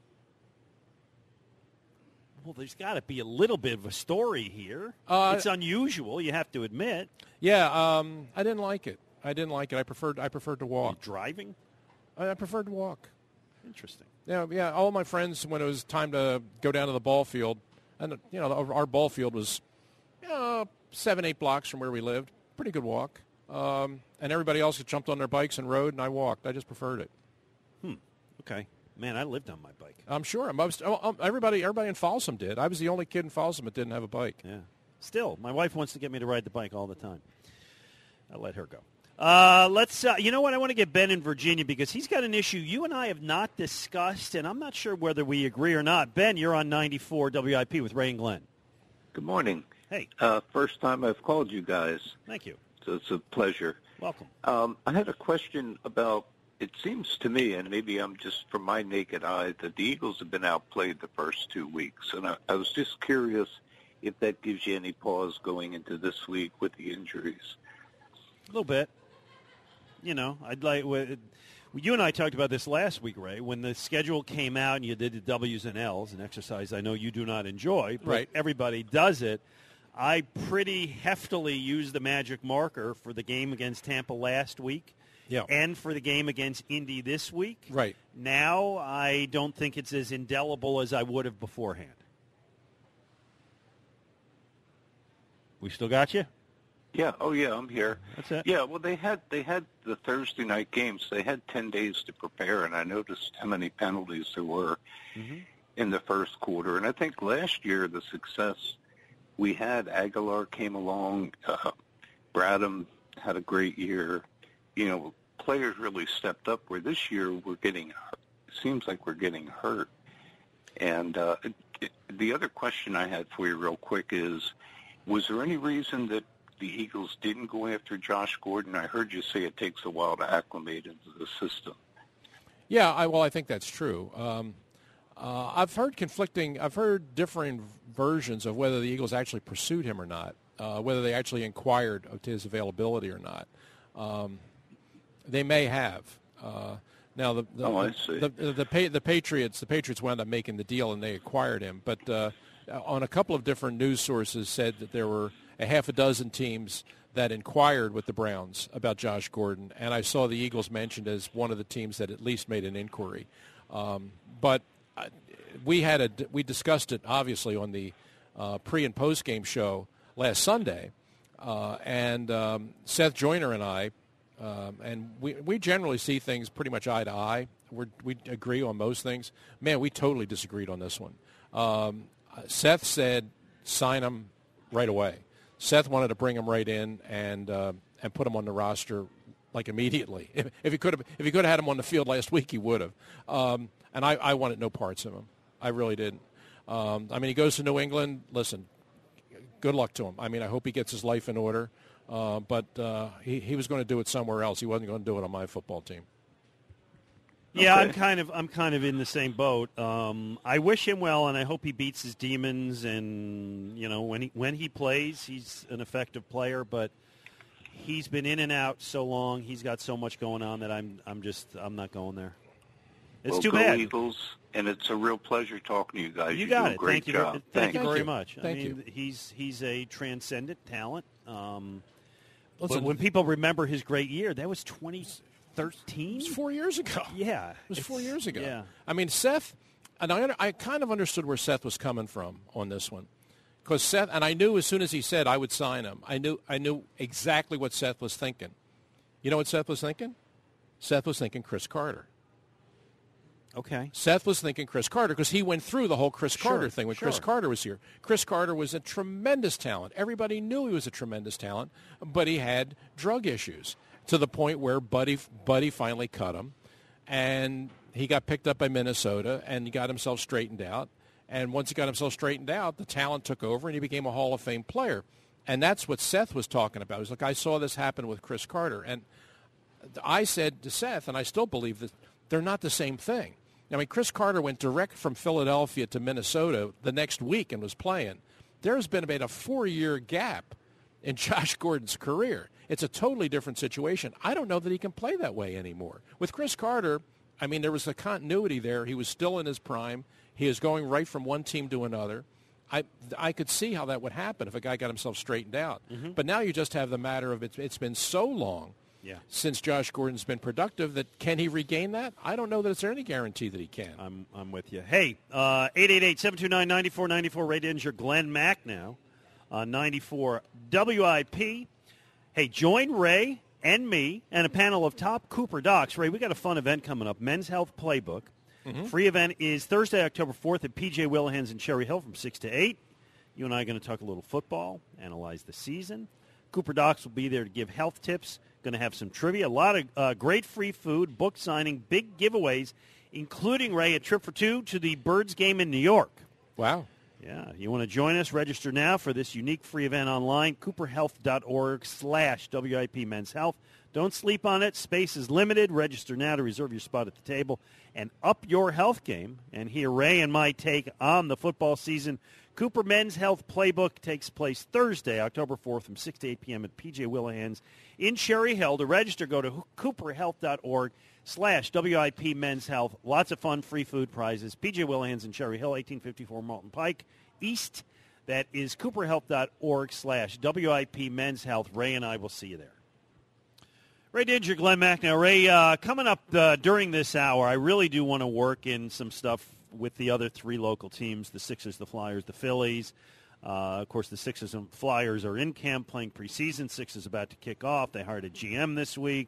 Speaker 2: Well, there's got to be a little bit of a story here. It's unusual, you have to admit.
Speaker 3: Yeah, I didn't like it. I preferred to walk.
Speaker 2: Are you driving?
Speaker 3: I preferred to walk.
Speaker 2: Interesting.
Speaker 3: Yeah. All my friends, when it was time to go down to the ball field, and our ball field was 7-8 blocks from where we lived. Pretty good walk. And everybody else had jumped on their bikes and rode, and I walked. I just preferred it.
Speaker 2: Okay. Man, I lived on my bike.
Speaker 3: I'm sure. Everybody in Folsom did. I was the only kid in Folsom that didn't have a bike.
Speaker 2: Yeah. Still, my wife wants to get me to ride the bike all the time. I'll let her go. You know what? I want to get Ben in Virginia because he's got an issue you and I have not discussed, and I'm not sure whether we agree or not. Ben, you're on 94 WIP with Ray and Glenn.
Speaker 5: Good morning.
Speaker 2: Hey.
Speaker 5: First time I've called you guys.
Speaker 2: Thank you.
Speaker 5: So it's a pleasure.
Speaker 2: Welcome.
Speaker 5: I had a question about, it seems to me, and maybe I'm just from my naked eye, that the Eagles have been outplayed the first 2 weeks. And I was just curious if that gives you any pause going into this week with the injuries.
Speaker 2: A little bit. You and I talked about this last week, Ray, when the schedule came out and you did the W's and L's, an exercise I know you do not enjoy, but
Speaker 3: right.
Speaker 2: Everybody does it. I pretty heftily used the magic marker for the game against Tampa last week and for the game against Indy this week.
Speaker 3: Right.
Speaker 2: Now I don't think it's as indelible as I would have beforehand. We still got you?
Speaker 5: Yeah. Oh, yeah. I'm here.
Speaker 2: That's it.
Speaker 5: Yeah. Well, they had the Thursday night games. They had 10 days to prepare, and I noticed how many penalties there were in the first quarter. And I think last year the success we had, Aguilar came along, Bradham had a great year. Players really stepped up. Where this year we're getting hurt. It seems like we're getting hurt. And the other question I had for you, real quick, is: was there any reason that the Eagles didn't go after Josh Gordon? I heard you say it takes a while to acclimate into the system.
Speaker 3: Yeah, I think that's true. I've heard differing versions of whether the Eagles actually pursued him or not, whether they actually inquired of his availability or not. They may have. Now the Patriots wound up making the deal and they acquired him, but on a couple of different news sources said that there were a half a dozen teams that inquired with the Browns about Josh Gordon, and I saw the Eagles mentioned as one of the teams that at least made an inquiry. But we discussed it obviously on the pre and post game show last Sunday, and Seth Joyner and I, and we generally see things pretty much eye to eye. We agree on most things. Man, we totally disagreed on this one. Seth said sign him right away. Seth wanted to bring him right in and put him on the roster like immediately. If he could have had him on the field last week, he would have. And I wanted no parts of him. I really didn't. I mean, he goes to New England. Listen, good luck to him. I mean, I hope he gets his life in order. But he was going to do it somewhere else. He wasn't going to do it on my football team.
Speaker 2: Yeah, okay. I'm kind of in the same boat. I wish him well, and I hope he beats his demons. And you know, when he plays, he's an effective player. But he's been in and out so long. He's got so much going on that I'm not going there. It's too bad.
Speaker 5: Eagles, and it's a real pleasure talking to you guys.
Speaker 2: You got it.
Speaker 5: Great job.
Speaker 2: Thank you very much.
Speaker 3: Thank you.
Speaker 2: He's a transcendent talent.
Speaker 3: Listen,
Speaker 2: but when people remember his great year, that was 2013.
Speaker 3: It was 4 years ago.
Speaker 2: Yeah,
Speaker 3: it was 4 years ago.
Speaker 2: Yeah.
Speaker 3: I mean, Seth, and I kind of understood where Seth was coming from on this one, because Seth, and I knew as soon as he said I would sign him, I knew exactly what Seth was thinking. You know what Seth was thinking? Seth was thinking Chris Carter.
Speaker 2: Okay.
Speaker 3: Seth was thinking Chris Carter because he went through the whole Chris Carter thing when Chris Carter was here. Chris Carter was a tremendous talent. Everybody knew he was a tremendous talent, but he had drug issues to the point where Buddy finally cut him, and he got picked up by Minnesota, and he got himself straightened out. And once he got himself straightened out, the talent took over, and he became a Hall of Fame player. And that's what Seth was talking about. He's like, I saw this happen with Chris Carter. And I said to Seth, and I still believe that they're not the same thing. I mean, Chris Carter went direct from Philadelphia to Minnesota the next week and was playing. There's been about a 4-year gap in Josh Gordon's career. It's a totally different situation. I don't know that he can play that way anymore. With Chris Carter, I mean, there was a continuity there. He was still in his prime. He is going right from one team to another. I could see how that would happen if a guy got himself straightened out. Mm-hmm. But now you just have the matter of it's been so long since Josh Gordon's been productive that can he regain that? I don't know that there's any guarantee that he can.
Speaker 2: I'm with you. Hey, 888-729-9494. Ray Didinger, Glenn Mack now on 94 WIP. Hey, join Ray and me and a panel of top Cooper docs. Ray, we got a fun event coming up, Men's Health Playbook. Mm-hmm. Free event is Thursday, October 4th at P.J. Willihan's in Cherry Hill from 6 to 8. You and I are going to talk a little football, analyze the season. Cooper Docs will be there to give health tips, going to have some trivia, a lot of great free food, book signing, big giveaways, including, Ray, a trip for two to the Birds game in New York.
Speaker 3: Wow.
Speaker 2: Yeah, you want to join us? Register now for this unique free event online, cooperhealth.org/WIP Men's Health. Don't sleep on it. Space is limited. Register now to reserve your spot at the table and up your health game. And hear Ray and my take on the football season. Cooper Men's Health Playbook takes place Thursday, October 4th from 6 to 8 p.m. at P.J. Willihan's in Cherry Hill. To register, go to cooperhealth.org/WIP Men's Health. Lots of fun, free food prizes. P.J. Willihan's in Cherry Hill, 1854 Malton Pike East. That is cooperhealth.org/WIP Men's Health. Ray and I will see you there. Ray Didinger, Glenn Mack. Now, Ray, coming up during this hour, I really do want to work in some stuff with the other three local teams, the Sixers, the Flyers, the Phillies. Of course, the Sixers and Flyers are in camp playing preseason. Sixers about to kick off. They hired a GM this week.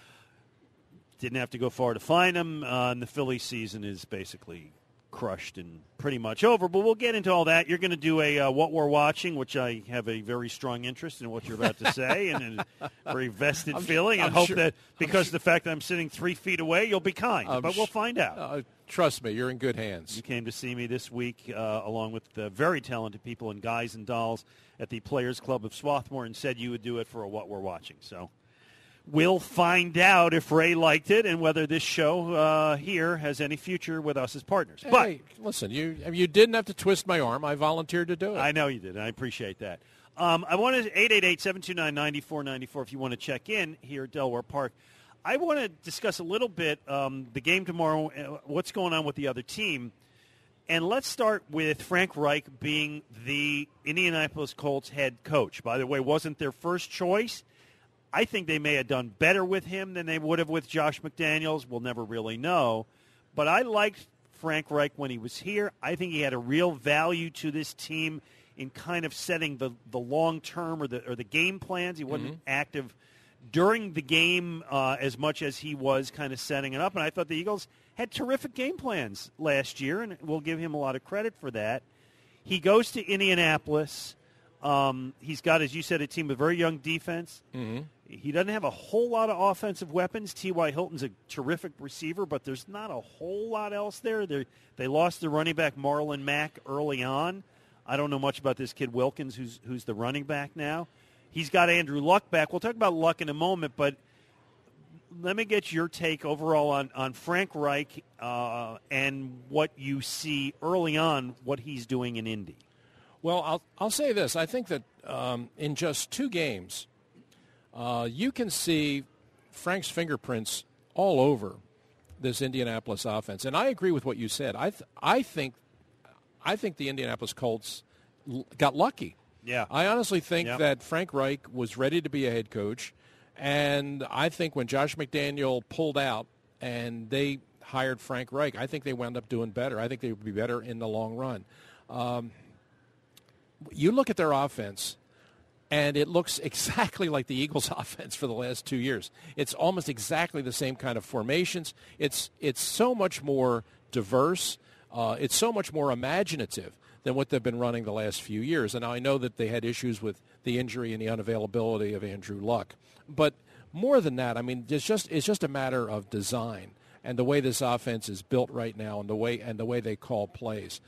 Speaker 2: Didn't have to go far to find him. And the Philly season is basically crushed and pretty much over. But we'll get into all that. You're going to do a What We're Watching, which I have a very strong interest in what you're about to say and a very vested feeling. And hope that because the fact that I'm sitting 3 feet away, you'll be kind. But we'll find out.
Speaker 3: Trust me, you're in good hands.
Speaker 2: You came to see me this week along with the very talented people in Guys and Dolls at the Players Club of Swarthmore and said you would do it for a What We're Watching. So we'll find out if Ray liked it and whether this show here has any future with us as partners.
Speaker 3: Hey,
Speaker 2: but
Speaker 3: listen, you didn't have to twist my arm. I volunteered to do it.
Speaker 2: I know you did, and I appreciate that. I wanted 888-729-9494 if you want to check in here at Delaware Park. I want to discuss a little bit the game tomorrow, what's going on with the other team. And let's start with Frank Reich being the Indianapolis Colts head coach. By the way, wasn't their first choice. I think they may have done better with him than they would have with Josh McDaniels. We'll never really know. But I liked Frank Reich when he was here. I think he had a real value to this team in kind of setting the long term or the game plans. He wasn't active during the game as much as he was kind of setting it up. And I thought the Eagles had terrific game plans last year, and we'll give him a lot of credit for that. He goes to Indianapolis. He's got, as you said, a team with very young defense. Mm-hmm. He doesn't have a whole lot of offensive weapons. T.Y. Hilton's a terrific receiver, but there's not a whole lot else there. They lost the running back Marlon Mack early on. I don't know much about this kid Wilkins, who's the running back now. He's got Andrew Luck back. We'll talk about Luck in a moment, but let me get your take overall on Frank Reich and what you see early on, what he's doing in Indy.
Speaker 3: Well, I'll say this. I think that in just 2 games, you can see Frank's fingerprints all over this Indianapolis offense. And I agree with what you said. I think the Indianapolis Colts got lucky.
Speaker 2: Yeah.
Speaker 3: I honestly think that Frank Reich was ready to be a head coach. And I think when Josh McDaniel pulled out and they hired Frank Reich, I think they wound up doing better. I think they would be better in the long run. You look at their offense, and it looks exactly like the Eagles' offense for the last 2 years. It's almost exactly the same kind of formations. It's so much more diverse. It's so much more imaginative than what they've been running the last few years. And I know that they had issues with the injury and the unavailability of Andrew Luck. But more than that, I mean, it's just a matter of design and the way this offense is built right now and the way they call plays.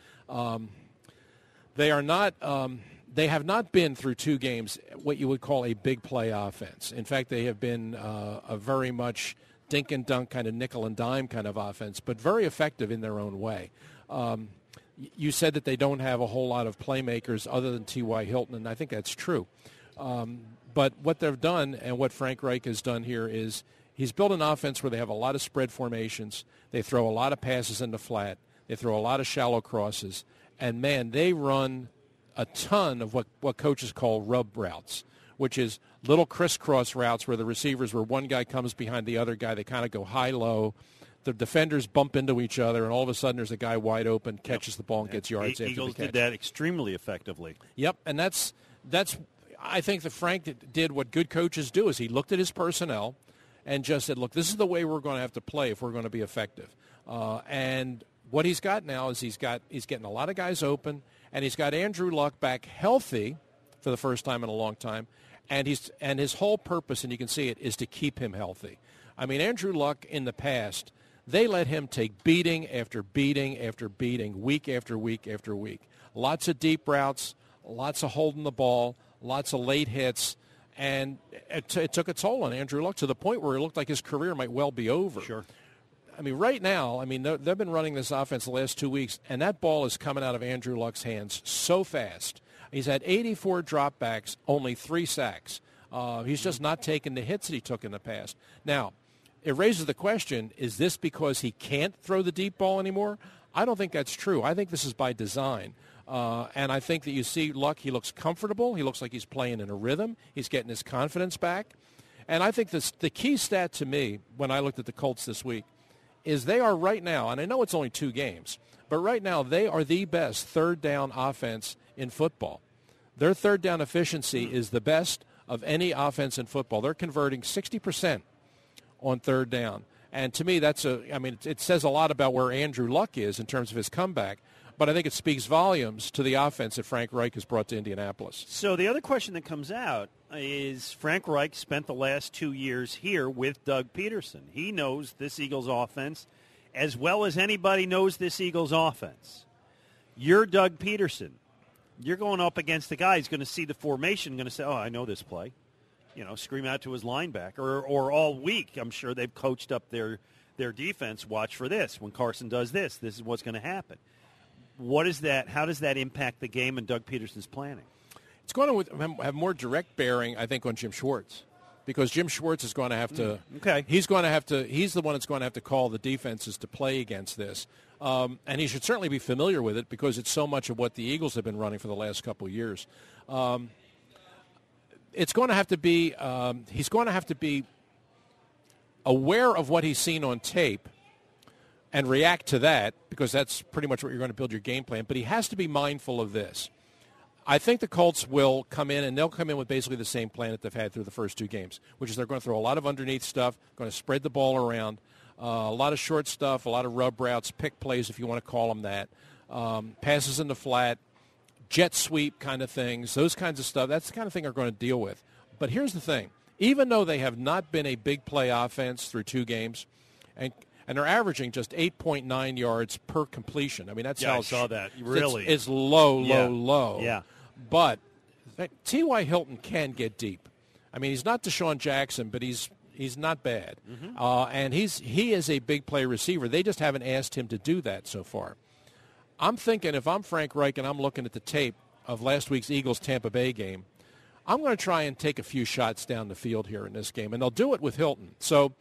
Speaker 3: They are not. They have not been through 2 games what you would call a big play offense. In fact, they have been a very much dink and dunk kind of nickel and dime kind of offense, but very effective in their own way. You said that they don't have a whole lot of playmakers other than T.Y. Hilton, and I think that's true. But what they've done and what Frank Reich has done here is he's built an offense where they have a lot of spread formations. They throw a lot of passes in the flat. They throw a lot of shallow crosses. And, man, they run a ton of what coaches call rub routes, which is little crisscross routes where the receivers, where one guy comes behind the other guy, they kind of go high-low. The defenders bump into each other, and all of a sudden there's a guy wide open, catches the ball and gets yards after the catch.
Speaker 2: Eagles did that extremely effectively.
Speaker 3: Yep, and that's I think that Frank did what good coaches do, is he looked at his personnel and just said, look, this is the way we're going to have to play if we're going to be effective. And what he's got now is he's getting a lot of guys open, and he's got Andrew Luck back healthy for the first time in a long time, and his whole purpose, and you can see it, is to keep him healthy. I mean, Andrew Luck in the past, they let him take beating after beating after beating, week after week after week. Lots of deep routes, lots of holding the ball, lots of late hits, and it took a toll on Andrew Luck to the point where it looked like his career might well be over.
Speaker 2: Sure.
Speaker 3: I mean, right now, they've been running this offense the last 2 weeks, and that ball is coming out of Andrew Luck's hands so fast. He's had 84 dropbacks, only 3 sacks. He's just not taking the hits that he took in the past. Now, it raises the question, is this because he can't throw the deep ball anymore? I don't think that's true. I think this is by design. And I think that you see Luck, he looks comfortable. He looks like he's playing in a rhythm. He's getting his confidence back. And I think the key stat to me when I looked at the Colts this week is they are right now, and I know it's only 2 games, but right now they are the best third down offense in football. Their third down efficiency is the best of any offense in football. They're converting 60% on third down. And to me, it says a lot about where Andrew Luck is in terms of his comeback, but I think it speaks volumes to the offense that Frank Reich has brought to Indianapolis.
Speaker 2: So the other question that comes out is Frank Reich spent the last 2 years here with Doug Peterson. He knows this Eagles offense as well as anybody knows this Eagles offense. You're Doug Peterson. You're going up against the guy who's going to see the formation, going to say, oh, I know this play. Scream out to his linebacker. Or all week, I'm sure they've coached up their defense. Watch for this. When Carson does this, this is what's going to happen. What is that? How does that impact the game and Doug Peterson's planning?
Speaker 3: It's going to have more direct bearing, I think, on Jim Schwartz, because Jim Schwartz is going to have to.
Speaker 2: Okay.
Speaker 3: He's the one that's going to have to call the defenses to play against this. And he should certainly be familiar with it because it's so much of what the Eagles have been running for the last couple of years. It's going to have to be he's going to have to be aware of what he's seen on tape and react to that, because that's pretty much what you're going to build your game plan. But he has to be mindful of this. I think the Colts will come in, and they'll come in with basically the same plan that they've had through the first two games, which is they're going to throw a lot of underneath stuff, going to spread the ball around, a lot of short stuff, a lot of rub routes, pick plays if you want to call them that, passes in the flat, jet sweep kind of things, those kinds of stuff. That's the kind of thing they're going to deal with. But here's the thing. Even though they have not been a big play offense through two games, and they're averaging just 8.9 yards per completion. I mean, that's how
Speaker 2: I saw that. Really,
Speaker 3: it's low.
Speaker 2: Yeah.
Speaker 3: But T.Y. Hilton can get deep. I mean, he's not Deshaun Jackson, but he's not bad. And he is a big play receiver. They just haven't asked him to do that so far. I'm thinking if I'm Frank Reich and I'm looking at the tape of last week's Eagles-Tampa Bay game, I'm going to try and take a few shots down the field here in this game, and they'll do it with Hilton. So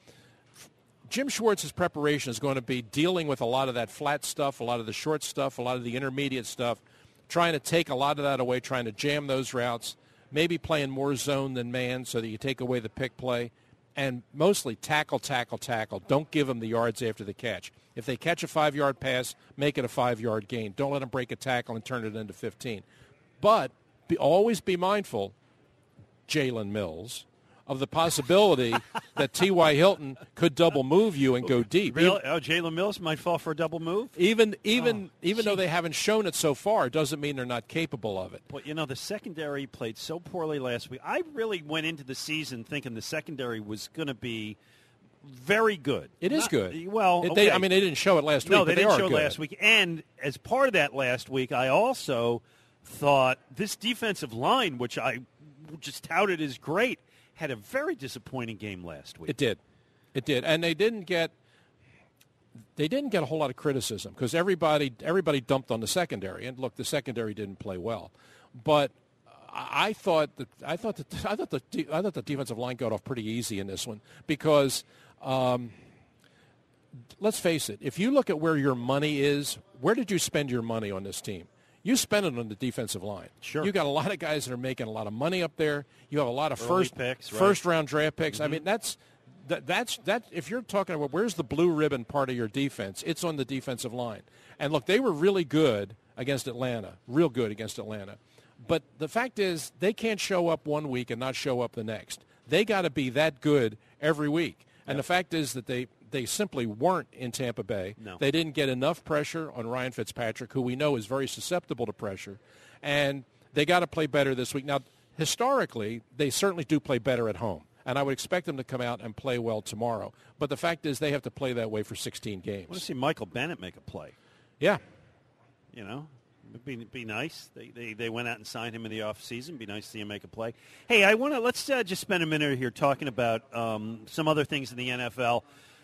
Speaker 3: Jim Schwartz's preparation is going to be dealing with a lot of that flat stuff, a lot of the short stuff, a lot of the intermediate stuff, trying to take a lot of that away, trying to jam those routes, maybe playing more zone than man so that you take away the pick play, and mostly tackle. Don't give them the yards after the catch. If they catch a 5-yard pass, make it a 5-yard gain. Don't let them break a tackle and turn it into 15. But always be mindful, Jalen Mills, of the possibility that T.Y. Hilton could double move you and go deep.
Speaker 2: Really? Jalen Mills might fall for a double move?
Speaker 3: Even though they haven't shown it so far, it doesn't mean they're not capable of it.
Speaker 2: Well, the secondary played so poorly last week. I really went into the season thinking the secondary was going to be very good.
Speaker 3: It is good.
Speaker 2: Well, okay.
Speaker 3: They didn't show it last week.
Speaker 2: No, they didn't show it
Speaker 3: good.
Speaker 2: last week. And as part of that last week, I also thought this defensive line, which I just touted as great, had a very disappointing game last week.
Speaker 3: It did, and they didn't get a whole lot of criticism because everybody dumped on the secondary. And look, the secondary didn't play well, but I thought the defensive line got off pretty easy in this one because let's face it, if you look at where your money is, where did you spend your money on this team? You spend it on the defensive line.
Speaker 2: Sure.
Speaker 3: You got a lot of guys that are making a lot of money up there. You have a lot of
Speaker 2: first
Speaker 3: round draft picks. I mean, that's if you're talking about where's the blue ribbon part of your defense, it's on the defensive line. And look, they were really good against Atlanta, real good against Atlanta. But the fact is they can't show up one week and not show up the next. They got to be that good every week. And the fact is that they simply weren't in Tampa Bay.
Speaker 2: No.
Speaker 3: They didn't get enough pressure on Ryan Fitzpatrick, who we know is very susceptible to pressure. And they got to play better this week. Now, historically, they certainly do play better at home. And I would expect them to come out and play well tomorrow. But the fact is they have to play that way for 16 games.
Speaker 2: I want to see Michael Bennett make a play.
Speaker 3: Yeah.
Speaker 2: It'd be nice. They went out and signed him in the offseason. It'd be nice to see him make a play. Hey, let's just spend a minute here talking about some other things in the NFL.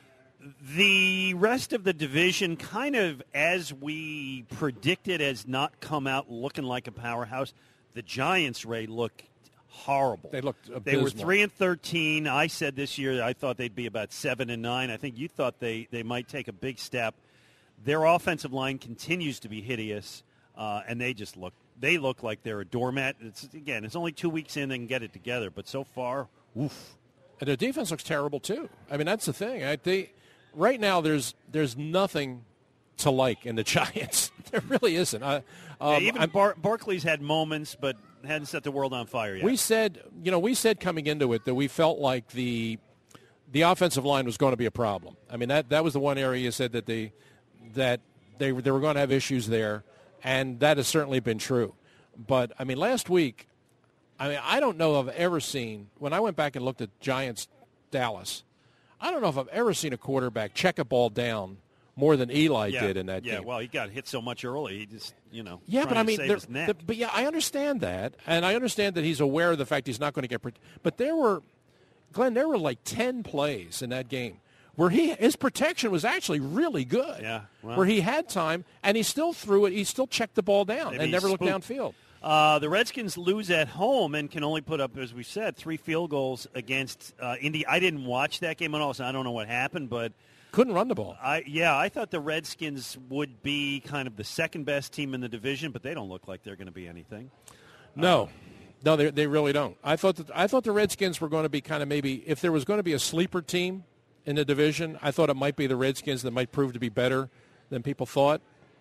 Speaker 2: The rest of the division, kind of as we predicted, has not come out looking like a powerhouse. The Giants, Ray, look horrible.
Speaker 3: They looked abysmal.
Speaker 2: They were 3-13. I said this year I thought they'd be about 7-9. I think you thought they might take a big step. Their offensive line continues to be hideous, and they look like they're a doormat. It's only 2 weeks in they can get it together, but so far, oof.
Speaker 3: And their defense looks terrible too. I mean, that's the thing. Right now, there's nothing to like in the Giants. There really isn't.
Speaker 2: Barkley's had moments, but hadn't set the world on fire yet.
Speaker 3: We said coming into it that we felt like the offensive line was going to be a problem. I mean, that was the one area you said that they were going to have issues there, and that has certainly been true. But I mean, last week, I don't know if I've ever seen, when I went back and looked at Giants Dallas, I don't know if I've ever seen a quarterback check a ball down more than Eli did in that game.
Speaker 2: Yeah, well, he got hit so much early. He just,
Speaker 3: Yeah, but I mean,
Speaker 2: his neck.
Speaker 3: I understand that, and I understand that he's aware of the fact he's not going to get. But there were like 10 plays in that game where his protection was actually really good.
Speaker 2: Yeah, well,
Speaker 3: where he had time and he still threw it. He still checked the ball down and never looked downfield.
Speaker 2: The Redskins lose at home and can only put up, as we said, 3 field goals against Indy. I didn't watch that game at all, so I don't know what happened, but
Speaker 3: couldn't run the ball.
Speaker 2: I thought the Redskins would be kind of the second best team in the division, but they don't look like they're going to be anything.
Speaker 3: No, they really don't. I thought the Redskins were going to be kind of maybe if there was going to be a sleeper team in the division, I thought it might be the Redskins that might prove to be better than people thought.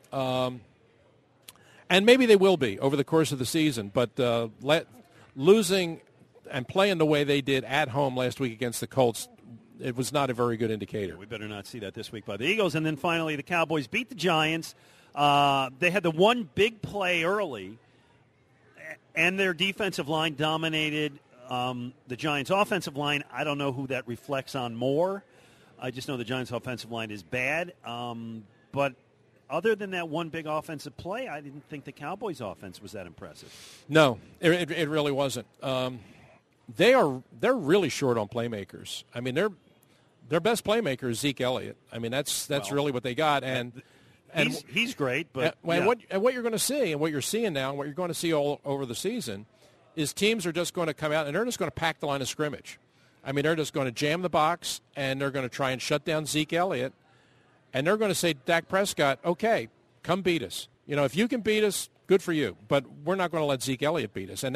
Speaker 3: And maybe they will be over the course of the season. But losing and playing the way they did at home last week against the Colts, it was not a very good indicator.
Speaker 2: We better not see that this week by the Eagles. And then finally, the Cowboys beat the Giants. They had the one big play early, and their defensive line dominated the Giants' offensive line. I don't know who that reflects on more. I just know the Giants' offensive line is bad. But other than that one big offensive play, I didn't think the Cowboys' offense was that impressive.
Speaker 3: No, it really wasn't. They're really short on playmakers. I mean, their best playmaker is Zeke Elliott. I mean, that's really what they got. And
Speaker 2: he's great, but
Speaker 3: what you're going to see and what you're seeing now and what you're going to see all over the season is teams are just going to come out and they're just going to pack the line of scrimmage. I mean, they're just going to jam the box and they're going to try and shut down Zeke Elliott. And they're going to say, Dak Prescott, okay, come beat us. You know, if you can beat us, good for you. But we're not going to let Zeke Elliott beat us. And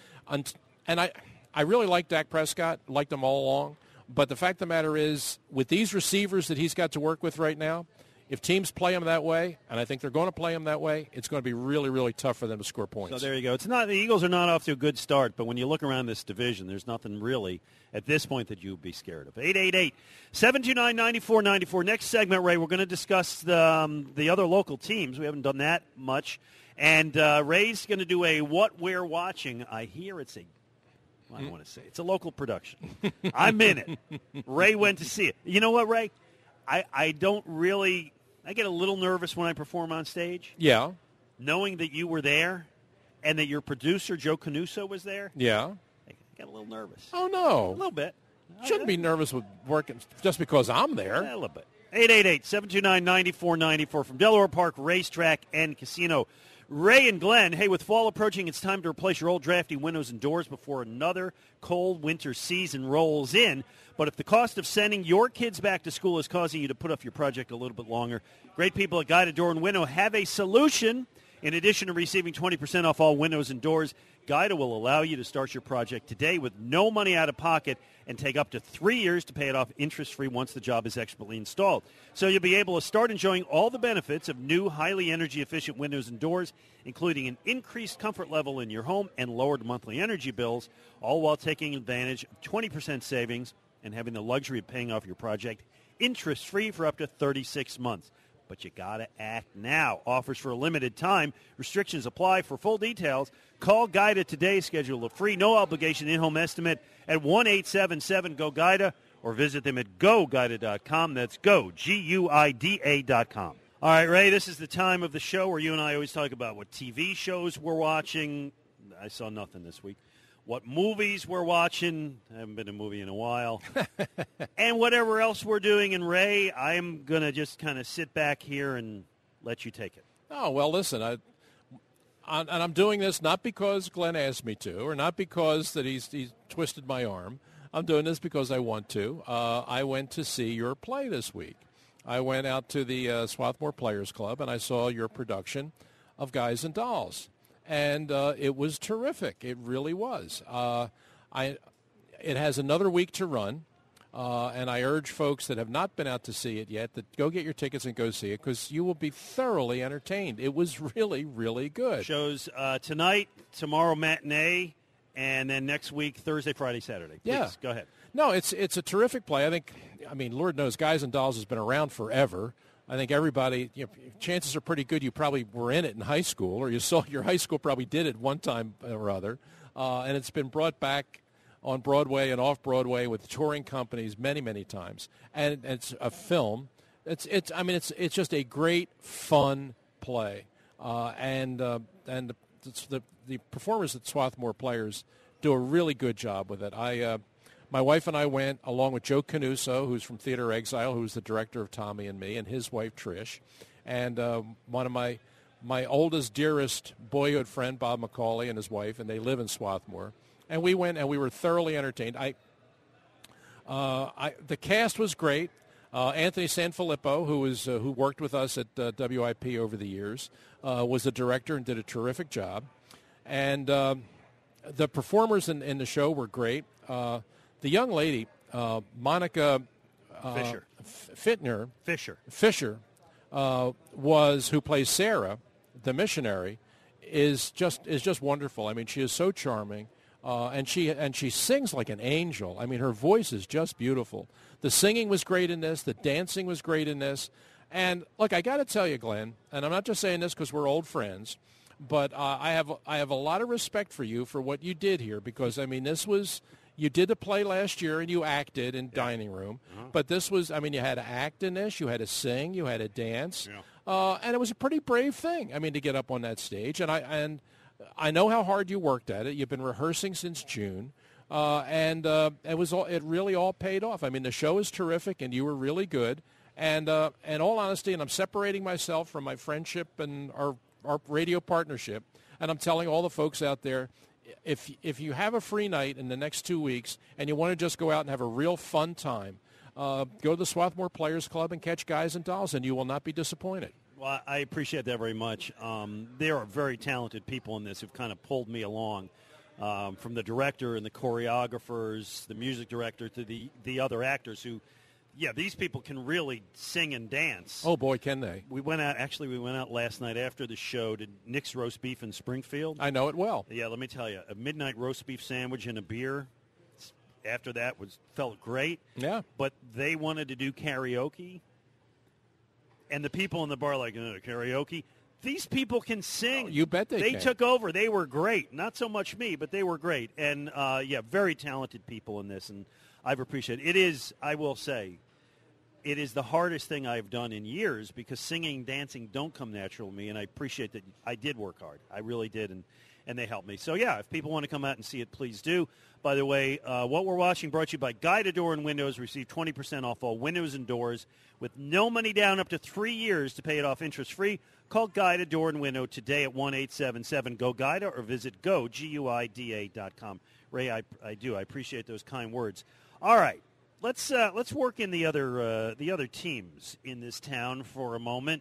Speaker 3: I really like Dak Prescott, liked him all along. But the fact of the matter is, with these receivers that he's got to work with right now, if teams play him that way, and I think they're going to play him that way, it's going to be really, really tough for them to score points.
Speaker 2: So there you go. The Eagles are not off to a good start, but when you look around this division, there's nothing really at this point that you would be scared of. 888-729-9494. Next segment, Ray, we're going to discuss the other local teams. We haven't done that much. And Ray's going to do a What We're Watching. I hear I don't want to say it. It's a local production. I'm in it. Ray went to see it. You know what, Ray? I don't really – I get a little nervous when I perform on stage.
Speaker 3: Yeah.
Speaker 2: Knowing that you were there and that your producer, Joe Canuso, was there.
Speaker 3: Yeah.
Speaker 2: I got a little nervous.
Speaker 3: Oh, no.
Speaker 2: A little bit.
Speaker 3: Shouldn't be nervous with working just because I'm there.
Speaker 2: A little bit. 888-729-9494 from Delaware Park Racetrack and Casino. Ray and Glenn, hey, with fall approaching, it's time to replace your old drafty windows and doors before another cold winter season rolls in. But if the cost of sending your kids back to school is causing you to put off your project a little bit longer, great people at Guida Door and Window have a solution. In addition to receiving 20% off all windows and doors, Guida will allow you to start your project today with no money out of pocket and take up to 3 years to pay it off interest-free once the job is expertly installed. So you'll be able to start enjoying all the benefits of new, highly energy-efficient windows and doors, including an increased comfort level in your home and lowered monthly energy bills, all while taking advantage of 20% savings and having the luxury of paying off your project interest-free for up to 36 months. But you got to act now. Offers for a limited time. Restrictions apply. For full details, call Guida today. Schedule a free, no-obligation in-home estimate at 1-877-GO-GUIDA or visit them at GoGuida.com. That's go, Guida.com. All right, Ray, this is the time of the show where you and I always talk about what TV shows we're watching. I saw nothing this week. What movies we're watching. I haven't been to a movie in a while. And whatever else we're doing. And, Ray, I'm going to just kind of sit back here and let you take it.
Speaker 3: Oh, well, listen, and I'm doing this not because Glenn asked me to or not because that he's twisted my arm. I'm doing this because I want to. I went to see your play this week. I went out to the Swarthmore Players Club, and I saw your production of Guys and Dolls. And it was terrific. It really was. It has another week to run, and I urge folks that have not been out to see it yet that go get your tickets and go see it because you will be thoroughly entertained. It was really, really good.
Speaker 2: Shows tonight, tomorrow matinee, and then next week, Thursday, Friday, Saturday. Please,
Speaker 3: yeah.
Speaker 2: Go ahead.
Speaker 3: No, it's a terrific play. I mean, Lord knows Guys and Dolls has been around forever. I think everybody, chances are pretty good you probably were in it in high school, or your high school probably did it one time or other. And it's been brought back on Broadway and off Broadway with touring companies many, many times. And it's a film. It's just a great, fun play. And the performers at Swarthmore Players do a really good job with it. My wife and I went, along with Joe Canuso, who's from Theater Exile, who's the director of Tommy and Me, and his wife, Trish, and one of my oldest, dearest boyhood friend, Bob McCauley, and his wife, and they live in Swarthmore. And we went, and we were thoroughly entertained. The cast was great. Anthony Sanfilippo, who worked with us at WIP over the years, was the director and did a terrific job. And the performers in the show were great. The young lady, Monica Fisher, who plays Sarah, the missionary, is just wonderful. I mean, she is so charming, and she sings like an angel. I mean, her voice is just beautiful. The singing was great in this. The dancing was great in this. And look, I got to tell you, Glenn, and I'm not just saying this because we're old friends, but I have a lot of respect for you for what you did here, because I mean, you did a play last year and you acted in Dining Room, but this was, I mean, you had to act in this, you had to sing, you had to dance, and it was a pretty brave thing. I mean, to get up on that stage, and I know how hard you worked at it. You've been rehearsing since June, and it really all paid off. I mean, the show is terrific, and you were really good. And in all honesty, and I'm separating myself from my friendship and our radio partnership, and I'm telling all the folks out there, if you have a free night in the next 2 weeks and you want to just go out and have a real fun time, go to the Swarthmore Players Club and catch Guys and Dolls, and you will not be disappointed.
Speaker 2: Well, I appreciate that very much. There are very talented people in this who've kind of pulled me along, from the director and the choreographers, the music director, to the other actors who, these people can really sing and dance.
Speaker 3: Oh, boy, can they.
Speaker 2: We went out last night after the show to Nick's Roast Beef in Springfield.
Speaker 3: I know it well.
Speaker 2: Yeah, let me tell you, a midnight roast beef sandwich and a beer after that felt great.
Speaker 3: Yeah.
Speaker 2: But they wanted to do karaoke, and the people in the bar like, karaoke? These people can sing.
Speaker 3: Oh, you bet they can.
Speaker 2: They took over. They were great. Not so much me, but they were great. And, very talented people in this, and I've appreciated it. It is, I will say, it is the hardest thing I've done in years, because singing, dancing don't come natural to me, and I appreciate that I did work hard. I really did, and they helped me. So, if people want to come out and see it, please do. By the way, what we're watching brought to you by Guida Door and Windows. Receive 20% off all windows and doors with no money down up to 3 years to pay it off interest-free. Call Guida Door and Window today at 1-877-GO-GUIDA or visit GUIDA.com. Ray, I appreciate those kind words. All right. Let's work in the other teams in this town for a moment.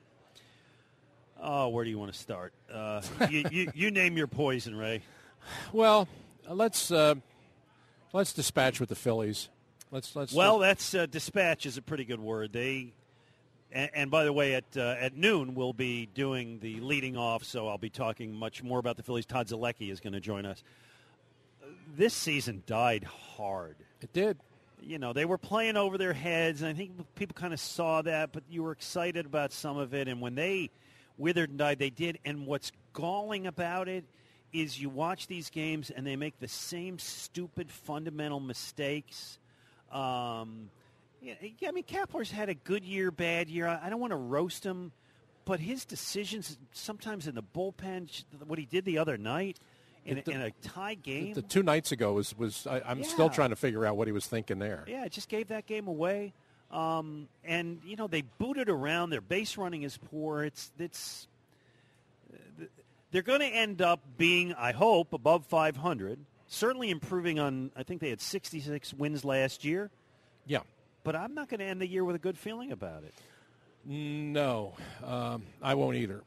Speaker 2: Oh, where do you want to start? You name your poison, Ray.
Speaker 3: Well, let's dispatch with the Phillies.
Speaker 2: That's dispatch is a pretty good word. And by the way, at noon we'll be doing the leading off, so I'll be talking much more about the Phillies. Todd Zalecki is going to join us. This season died hard.
Speaker 3: It did.
Speaker 2: They were playing over their heads, and I think people kind of saw that, but you were excited about some of it. And when they withered and died, they did. And what's galling about it is you watch these games, and they make the same stupid fundamental mistakes. Kapler's had a good year, bad year. I don't want to roast him, but his decisions sometimes in the bullpen, what he did the other night, in a tie game.
Speaker 3: The 2 nights ago I'm still trying to figure out what he was thinking there.
Speaker 2: Yeah, it just gave that game away. And they booted around. Their base running is poor. They're going to end up being, I hope, above 500. Certainly improving on, I think they had 66 wins last year.
Speaker 3: Yeah.
Speaker 2: But I'm not going to end the year with a good feeling about it.
Speaker 3: No, I won't either.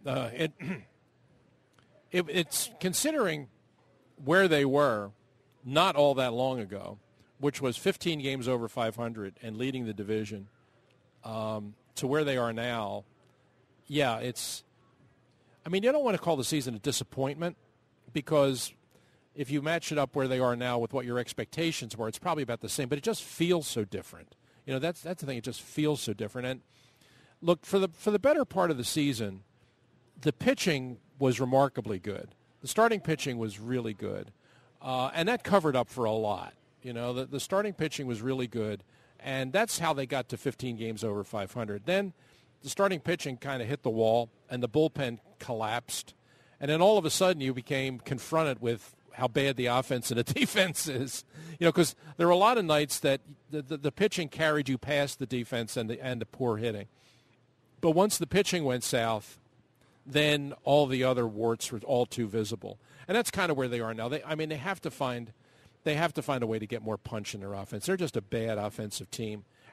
Speaker 3: It's considering where they were not all that long ago, which was 15 games over 500 and leading the division, to where they are now. Yeah, you don't want to call the season a disappointment, because if you match it up where they are now with what your expectations were, it's probably about the same, but it just feels so different. That's the thing. It just feels so different. And look, for the better part of the season, the pitching was remarkably good. The starting pitching was really good, and that covered up for a lot. The starting pitching was really good, and that's how they got to 15 games over 500. Then the starting pitching kind of hit the wall, and the bullpen collapsed, and then all of a sudden you became confronted with how bad the offense and the defense is. Because there were a lot of nights that the pitching carried you past the defense and the poor hitting. But once the pitching went south, then all the other warts were all too visible. And that's kind of where they are now. They have to find a way to get more punch in their offense. They're just a bad offensive team.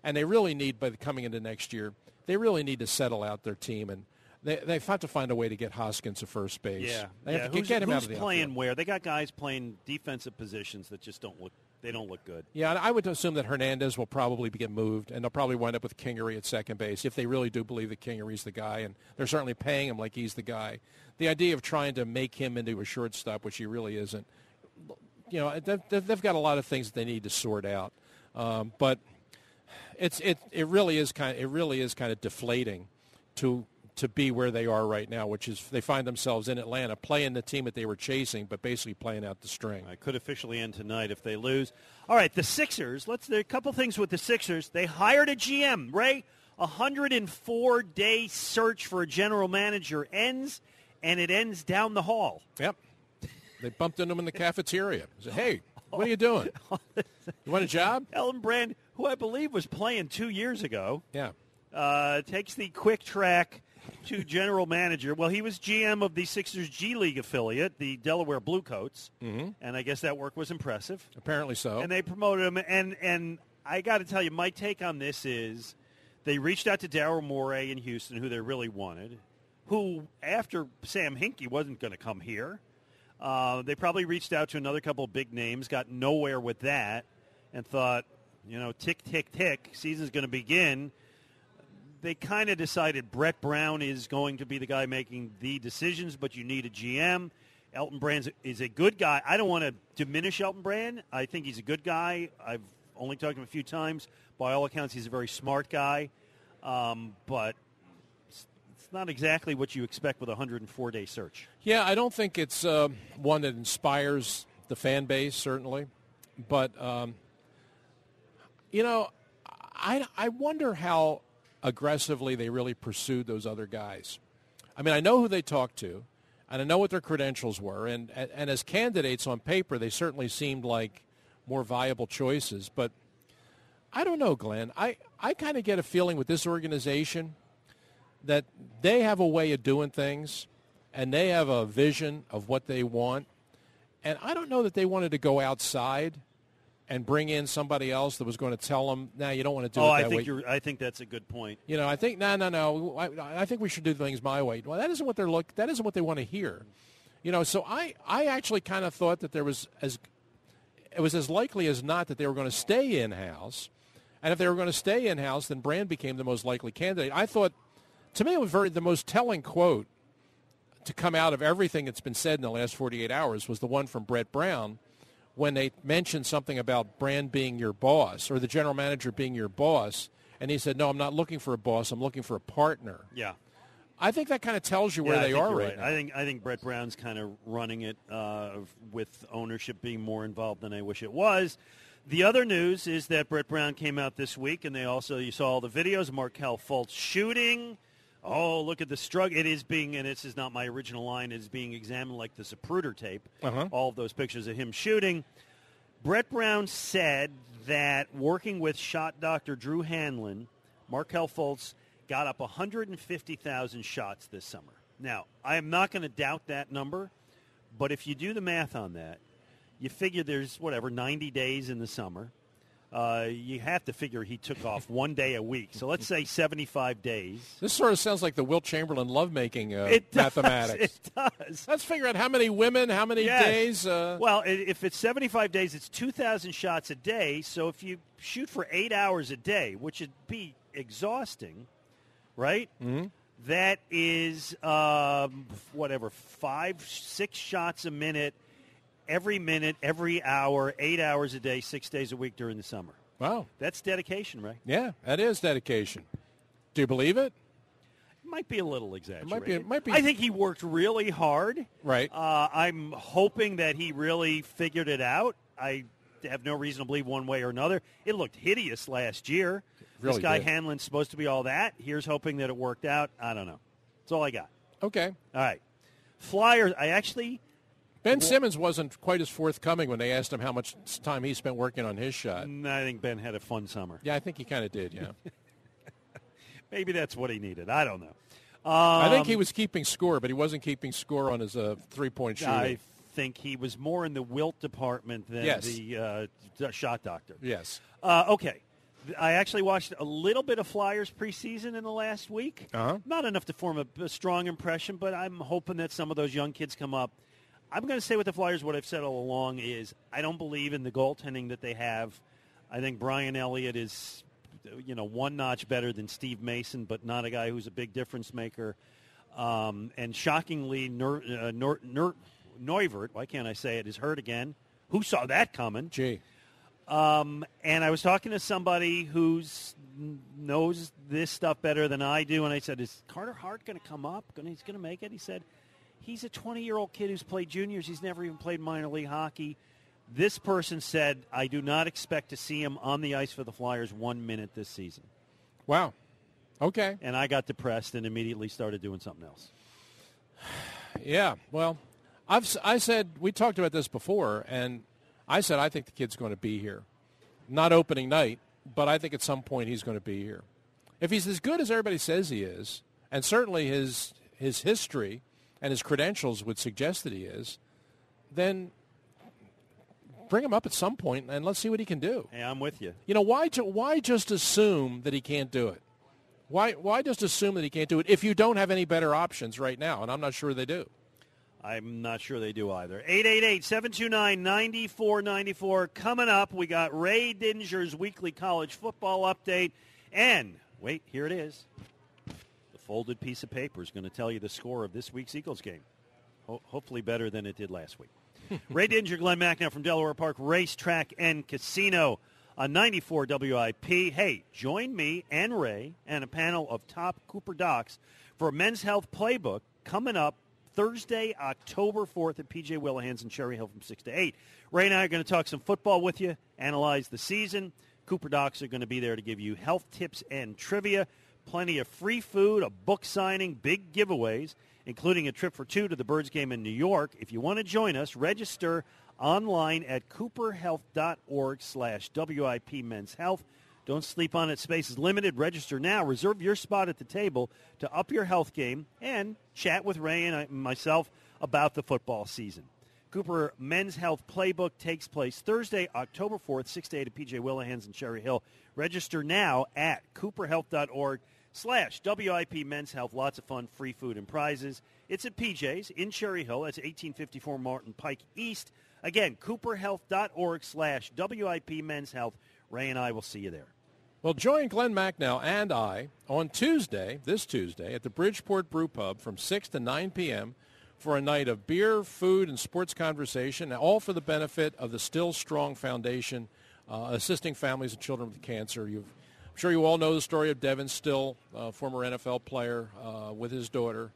Speaker 3: And they really need, by coming into next year, they really need to settle out their team, and they have to find a way to get Hoskins to first base.
Speaker 2: Yeah,
Speaker 3: they have to get him out of the
Speaker 2: who's playing
Speaker 3: outfield.
Speaker 2: where? They got guys playing defensive positions that just don't look good.
Speaker 3: Yeah, and I would assume that Hernandez will probably get moved, and they'll probably wind up with Kingery at second base if they really do believe that Kingery's the guy, and they're certainly paying him like he's the guy. The idea of trying to make him into a shortstop, which he really isn't, they've got a lot of things that they need to sort out. But it really is kind of deflating to be where they are right now, which is they find themselves in Atlanta playing the team that they were chasing, but basically playing out the string.
Speaker 2: I could officially end tonight if they lose. All right, the Sixers. There are a couple things with the Sixers. They hired a GM. Ray, 104-day search for a general manager ends, and it ends down the hall.
Speaker 3: Yep. They bumped into him in the cafeteria. Said, "Hey, what are you doing? You want a job?"
Speaker 2: Elton Brand, who I believe was playing 2 years ago,
Speaker 3: Yeah.
Speaker 2: takes the quick track to general manager. Well, he was GM of the Sixers G League affiliate, the Delaware Bluecoats, and I guess that work was impressive.
Speaker 3: Apparently so.
Speaker 2: And they promoted him. And I got to tell you, my take on this is they reached out to Daryl Morey in Houston, who they really wanted, who, after Sam Hinkie wasn't going to come here, they probably reached out to another couple of big names, got nowhere with that, and thought, tick, tick, tick, season's going to begin. They kind of decided Brett Brown is going to be the guy making the decisions, but you need a GM. Elton Brand is a good guy. I don't want to diminish Elton Brand. I think he's a good guy. I've only talked to him a few times. By all accounts, he's a very smart guy. But it's not exactly what you expect with a 104-day search.
Speaker 3: Yeah, I don't think it's one that inspires the fan base, certainly. But, I wonder how aggressively they really pursued those other guys. I mean, I know who they talked to, and I know what their credentials were, and as candidates on paper, they certainly seemed like more viable choices. But I don't know, Glenn. I kind of get a feeling with this organization that they have a way of doing things, and they have a vision of what they want, and I don't know that they wanted to go outside and bring in somebody else that was going to tell them, "Nah, you don't want to do it that way."
Speaker 2: I think that's a good point.
Speaker 3: I think no. I think we should do things my way. Well, that isn't what that isn't what they want to hear. So I actually kind of thought that it was as likely as not that they were going to stay in-house, and if they were going to stay in-house, then Brand became the most likely candidate. I thought, to me, it was the most telling quote to come out of everything that's been said in the last 48 hours was the one from Brett Brown, when they mentioned something about Brand being your boss or the general manager being your boss, and he said, "No, I'm not looking for a boss. I'm looking for a partner."
Speaker 2: Yeah.
Speaker 3: I think that kind of tells you where they are right now.
Speaker 2: I think Brett Brown's kind of running it with ownership being more involved than I wish it was. The other news is that Brett Brown came out this week, and you saw all the videos, Markelle Fultz shooting. Oh, look at the struggle. It is being, and this is not my original line, it is being examined like the Zapruder tape. All of those pictures of him shooting. Brett Brown said that working with shot doctor Drew Hanlon, Markelle Fultz got up 150,000 shots this summer. Now, I am not going to doubt that number, but if you do the math on that, you figure there's, 90 days in the summer. You have to figure he took off 1 day a week. So let's say 75 days.
Speaker 3: This sort of sounds like the Wilt Chamberlain lovemaking
Speaker 2: It
Speaker 3: mathematics.
Speaker 2: does.
Speaker 3: Let's figure out how many women, how many days.
Speaker 2: Well, if it's 75 days, it's 2,000 shots a day. So if you shoot for 8 hours a day, which would be exhausting, right?
Speaker 3: Mm-hmm.
Speaker 2: That is, 5-6 shots a minute. Every minute, every hour, 8 hours a day, 6 days a week during the summer.
Speaker 3: Wow.
Speaker 2: That's dedication, Ray.
Speaker 3: Yeah, that is dedication. Do you believe it?
Speaker 2: It might be a little exaggerated.
Speaker 3: It might be.
Speaker 2: I think he worked really hard.
Speaker 3: Right.
Speaker 2: I'm hoping that he really figured it out. I have no reason to believe one way or another. It looked hideous last year.
Speaker 3: Really
Speaker 2: this guy
Speaker 3: did.
Speaker 2: Hanlon's supposed to be all that. Here's hoping that it worked out. I don't know. That's all I got.
Speaker 3: Okay.
Speaker 2: All right. Flyers,
Speaker 3: Ben Simmons wasn't quite as forthcoming when they asked him how much time he spent working on his shot.
Speaker 2: I think Ben had a fun summer.
Speaker 3: Yeah, I think he kind of did, yeah.
Speaker 2: Maybe that's what he needed. I don't know.
Speaker 3: I think he was keeping score, but he wasn't keeping score on his three-point shooting.
Speaker 2: I think he was more in the wilt department than the shot doctor.
Speaker 3: Yes.
Speaker 2: Okay. I actually watched a little bit of Flyers preseason in the last week. Not enough to form a strong impression, but I'm hoping that some of those young kids come up. I'm going to say with the Flyers what I've said all along is I don't believe in the goaltending that they have. I think Brian Elliott is, one notch better than Steve Mason, but not a guy who's a big difference maker. And shockingly, Neuvirth, why can't I say it, is hurt again. Who saw that coming?
Speaker 3: Gee.
Speaker 2: And I was talking to somebody who knows this stuff better than I do, and I said, is Carter Hart going to come up? He's going to make it? He said, he's a 20-year-old kid who's played juniors. He's never even played minor league hockey. This person said, I do not expect to see him on the ice for the Flyers 1 minute this season.
Speaker 3: Wow. Okay.
Speaker 2: And I got depressed and immediately started doing something else.
Speaker 3: Yeah, well, I said, we talked about this before, and I said I think the kid's going to be here. Not opening night, but I think at some point he's going to be here. If he's as good as everybody says he is, and certainly his history and his credentials would suggest that he is, then bring him up at some point and let's see what he can do.
Speaker 2: Hey, I'm with you.
Speaker 3: Why just assume that he can't do it? Why just assume that he can't do it if you don't have any better options right now? And I'm not sure they do.
Speaker 2: I'm not sure they do either. 888-729-9494. Coming up, we got Ray Didinger's weekly college football update. And, wait, here it is. The folded piece of paper is going to tell you the score of this week's Eagles game. Hopefully better than it did last week. Ray Didinger, Glenn Macnow from Delaware Park Racetrack and Casino on 94 WIP. Hey, join me and Ray and a panel of top Cooper docs for a Men's Health Playbook coming up Thursday, October 4th at P.J. Willihan's in Cherry Hill from 6 to 8. Ray and I are going to talk some football with you, analyze the season. Cooper docs are going to be there to give you health tips and trivia, plenty of free food, a book signing, big giveaways, including a trip for two to the Birds game in New York. If you want to join us, register online at cooperhealth.org/WIP Men's Health. Don't sleep on it. Space is limited. Register now. Reserve your spot at the table to up your health game and chat with Ray and myself about the football season. Cooper Men's Health Playbook takes place Thursday, October 4th, 6 to 8 at P.J. Willihan's in Cherry Hill. Register now at cooperhealth.org/WIP Men's Health. Lots of fun, free food, and prizes. It's at PJ's in Cherry Hill. That's 1854 Martin Pike East. Again, cooperhealth.org/WIP Men's Health. Ray and I will see you there.
Speaker 3: Well, join Glenn Macnow and I on this Tuesday, at the Bridgeport Brew Pub from 6 to 9 p.m. for a night of beer, food, and sports conversation, all for the benefit of the Still Strong Foundation, assisting families and children with cancer. I'm sure you all know the story of Devin Still, former NFL player with his daughter,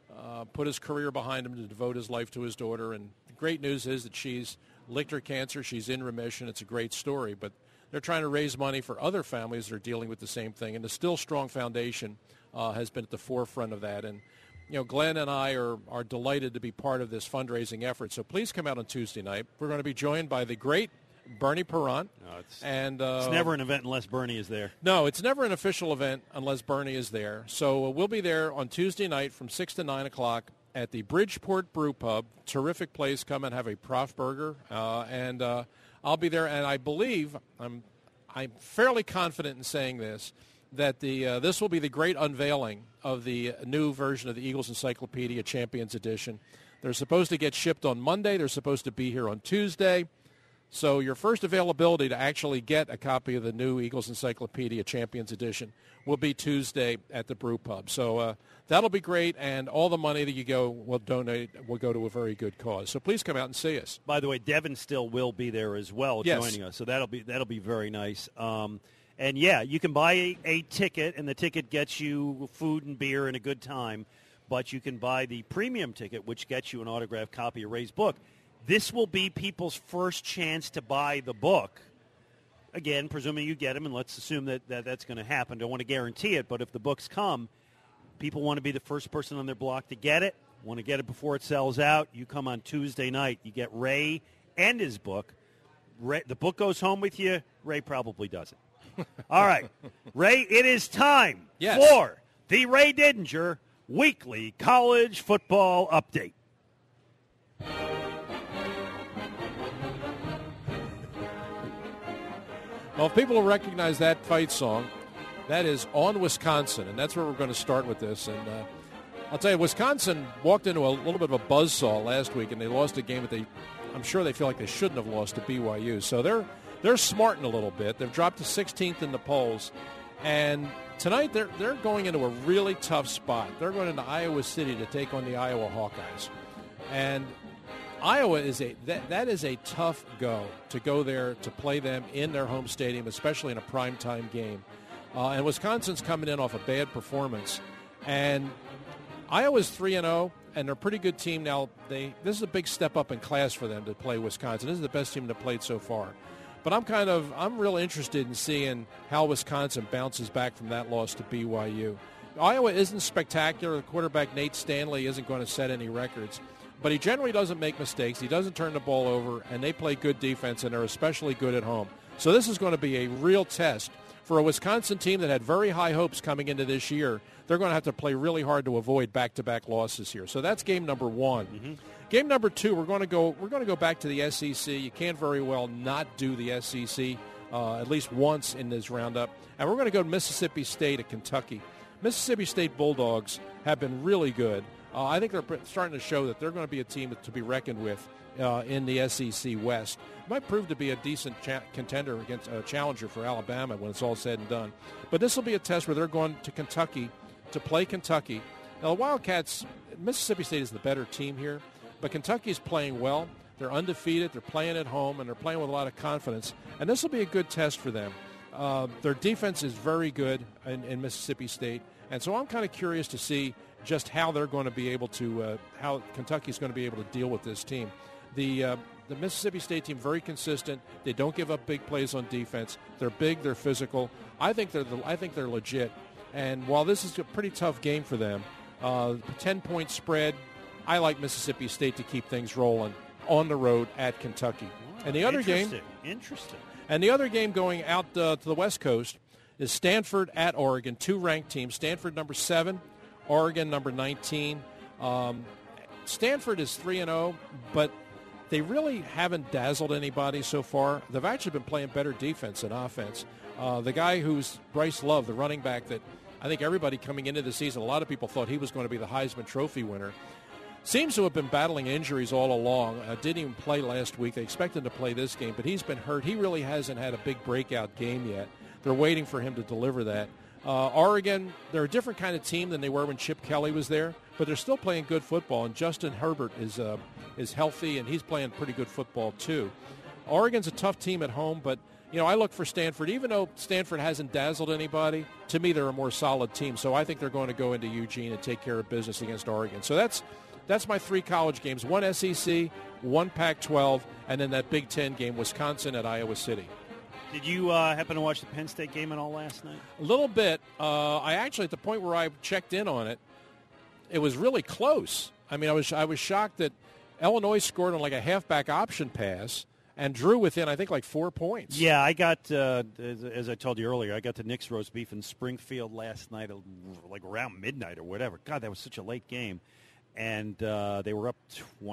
Speaker 3: put his career behind him to devote his life to his daughter. And the great news is that she's licked her cancer. She's in remission. It's a great story. But they're trying to raise money for other families that are dealing with the same thing. And the Still Strong Foundation has been at the forefront of that. And, Glenn and I are delighted to be part of this fundraising effort. So please come out on Tuesday night. We're going to be joined by the great Bernie Perrant.
Speaker 2: It's never an event unless Bernie is there.
Speaker 3: No, it's never an official event unless Bernie is there. So we'll be there on Tuesday night from 6 to 9 o'clock at the Bridgeport Brew Pub. Terrific place. Come and have a Prof Burger. And I'll be there. And I believe, I'm fairly confident in saying this, that this will be the great unveiling of the new version of the Eagles Encyclopedia Champions Edition. They're supposed to get shipped on Monday. They're supposed to be here on Tuesday. So your first availability to actually get a copy of the new Eagles Encyclopedia Champions Edition will be Tuesday at the Brew Pub. So that'll be great, and all the money that you will donate will go to a very good cause. So please come out and see us.
Speaker 2: By the way, Devin Still will be there as well, joining us. So that'll be very nice. And yeah, you can buy a ticket, and the ticket gets you food and beer and a good time. But you can buy the premium ticket, which gets you an autographed copy of Ray's book. This will be people's first chance to buy the book. Again, presuming you get them, and let's assume that that's going to happen. Don't want to guarantee it, but if the books come, people want to be the first person on their block to get it, want to get it before it sells out. You come on Tuesday night. You get Ray and his book. The book goes home with you. Ray probably doesn't. All right. Ray, it is time for the Ray Didinger Weekly College Football Update.
Speaker 3: Well, if people will recognize that fight song, that is On Wisconsin, and that's where we're going to start with this. And I'll tell you, Wisconsin walked into a little bit of a buzzsaw last week, and they lost a game that I'm sure they feel like they shouldn't have lost to BYU. So they're smarting a little bit. They've dropped to 16th in the polls, and tonight they're going into a really tough spot. They're going into Iowa City to take on the Iowa Hawkeyes, and Iowa is that is a tough go to go there to play them in their home stadium, especially in a primetime game. And Wisconsin's coming in off a bad performance, and Iowa's 3-0, and they're a pretty good team now. This is a big step up in class for them to play Wisconsin. This is the best team they've played so far. But I'm real interested in seeing how Wisconsin bounces back from that loss to BYU. Iowa isn't spectacular. The quarterback Nate Stanley isn't going to set any records, but he generally doesn't make mistakes. He doesn't turn the ball over, and they play good defense, and they're especially good at home. So this is going to be a real test for a Wisconsin team that had very high hopes coming into this year. They're going to have to play really hard to avoid back-to-back losses here. So that's game number one. Mm-hmm. Game number two, we're going to go back to the SEC. You can't very well not do the SEC at least once in this roundup. And we're going to go to Mississippi State at Kentucky. Mississippi State Bulldogs have been really good. I think they're starting to show that they're going to be a team to be reckoned with in the SEC West. It might prove to be a decent contender against a challenger for Alabama when it's all said and done. But this will be a test where they're going to Kentucky to play Kentucky. Now, the Wildcats, Mississippi State is the better team here, but Kentucky's playing well. They're undefeated. They're playing at home, and they're playing with a lot of confidence. And this will be a good test for them. Their defense is very good in Mississippi State, and so I'm kind of curious to see just how they're going to be able to, how Kentucky's going to be able to deal with this team. The Mississippi State team, very consistent. They don't give up big plays on defense. They're big. They're physical. I think they're legit. And while this is a pretty tough game for them, 10-point spread, I like Mississippi State to keep things rolling on the road at Kentucky. And the other game, And the other game going out to the West Coast is Stanford at Oregon, two ranked teams. Stanford number 7, Oregon number 19. Stanford is 3-0, but they really haven't dazzled anybody so far. They've actually been playing better defense than offense. The guy who's Bryce Love, the running back that I think everybody coming into the season, a lot of people thought he was going to be the Heisman Trophy winner, seems to have been battling injuries all along. Didn't even play last week. They expect him to play this game, but he's been hurt. He really hasn't had a big breakout game yet. They're waiting for him to deliver that. Oregon, they're a different kind of team than they were when Chip Kelly was there, but they're still playing good football, and Justin Herbert is healthy, and he's playing pretty good football too. Oregon's a tough team at home, but I look for Stanford. Even though Stanford hasn't dazzled anybody, to me they're a more solid team. So I think they're going to go into Eugene and take care of business against Oregon. So that's my 3 college games, 1 SEC, 1 Pac-12, and then that Big Ten game, Wisconsin at Iowa City.
Speaker 2: Did you happen to watch the Penn State game at all last night?
Speaker 3: A little bit. I actually, at the point where I checked in on it, it was really close. I mean, I was shocked that Illinois scored on like a halfback option pass and drew within, I think, like 4 points.
Speaker 2: Yeah, I got, as I told you earlier, I got to Nick's Roast Beef in Springfield last night, like around midnight or whatever. God, that was such a late game. And they were up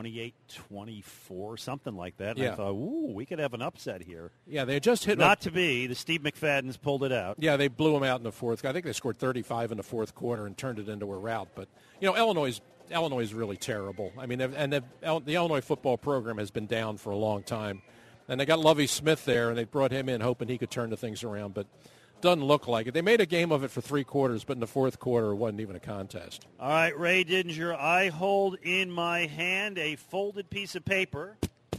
Speaker 2: 28-24, something like that. And
Speaker 3: yeah.
Speaker 2: I thought, ooh, we could have an upset here.
Speaker 3: Yeah, they had just hit.
Speaker 2: Not to be. The Steve McFadden's pulled it out.
Speaker 3: Yeah, they blew them out in the fourth. I think they scored 35 in the fourth quarter and turned it into a rout. But, Illinois is really terrible. I mean, the Illinois football program has been down for a long time. And they got Lovie Smith there, and they brought him in hoping he could turn the things around. But doesn't look like it. They made a game of it for 3 quarters, but in the fourth quarter, it wasn't even a contest.
Speaker 2: All right, Ray Didinger, I hold in my hand a folded piece of paper.